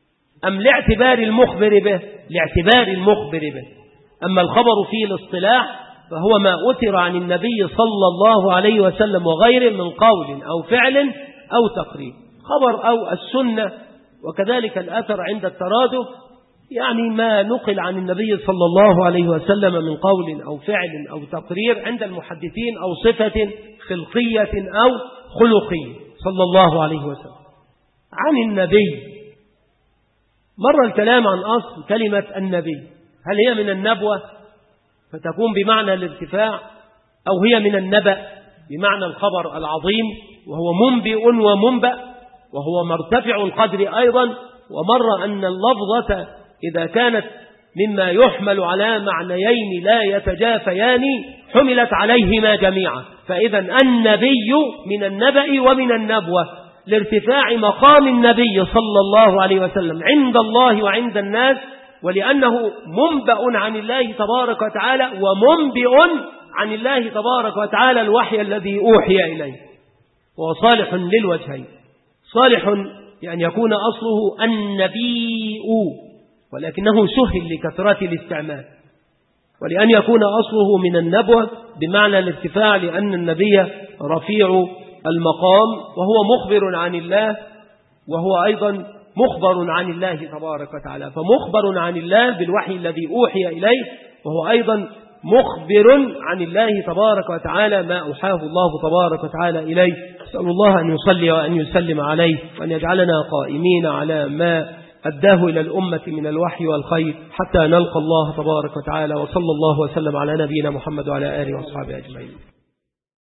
أم لاعتبار المخبر به؟ لاعتبار المخبر به. أما الخبر فيه الاصطلاح فهو ما أثر عن النبي صلى الله عليه وسلم وغيره من قول أو فعل أو تقرير، خبر أو السنة. وكذلك الأثر عند الترادف يعني ما نقل عن النبي صلى الله عليه وسلم من قول أو فعل أو تقرير عند المحدثين، أو صفة خلقية أو خلقية صلى الله عليه وسلم. عن النبي مر الكلام عن أصل كلمة النبي، هل هي من النبوة فتكون بمعنى الارتفاع، أو هي من النبأ بمعنى الخبر العظيم وهو منبئ ومنبأ وهو مرتفع القدر أيضا. ومر أن اللفظة إذا كانت مما يحمل على معنيين لا يتجافيان حملت عليهما جميعا، فإذا النبي من النبأ ومن النبوة لارتفاع مقام النبي صلى الله عليه وسلم عند الله وعند الناس، ولأنه منبأ عن الله تبارك وتعالى ومنبئ عن الله تبارك وتعالى الوحي الذي أوحي إليه، وهو صالح للوجهين. صالح لأن يكون أصله النبي ولكنه سهل لكثرة الاستعمال، ولأن يكون أصله من النبوة بمعنى الارتفاع لأن النبي رفيع المقام وهو مخبر عن الله، وهو أيضا مخبر عن الله تبارك وتعالى، فمخبر عن الله بالوحي الذي أوحي إليه، وهو أيضا مخبر عن الله تبارك وتعالى ما أوحاه الله تبارك وتعالى إليه. أسأل الله أن يصلي وأن يسلم عليه، وأن يجعلنا قائمين على ما أداه إلى الأمة من الوحي والخير حتى نلقى الله تبارك وتعالى. وصلى الله وسلم على نبينا محمد وعلى آله وأصحابه أجمعين.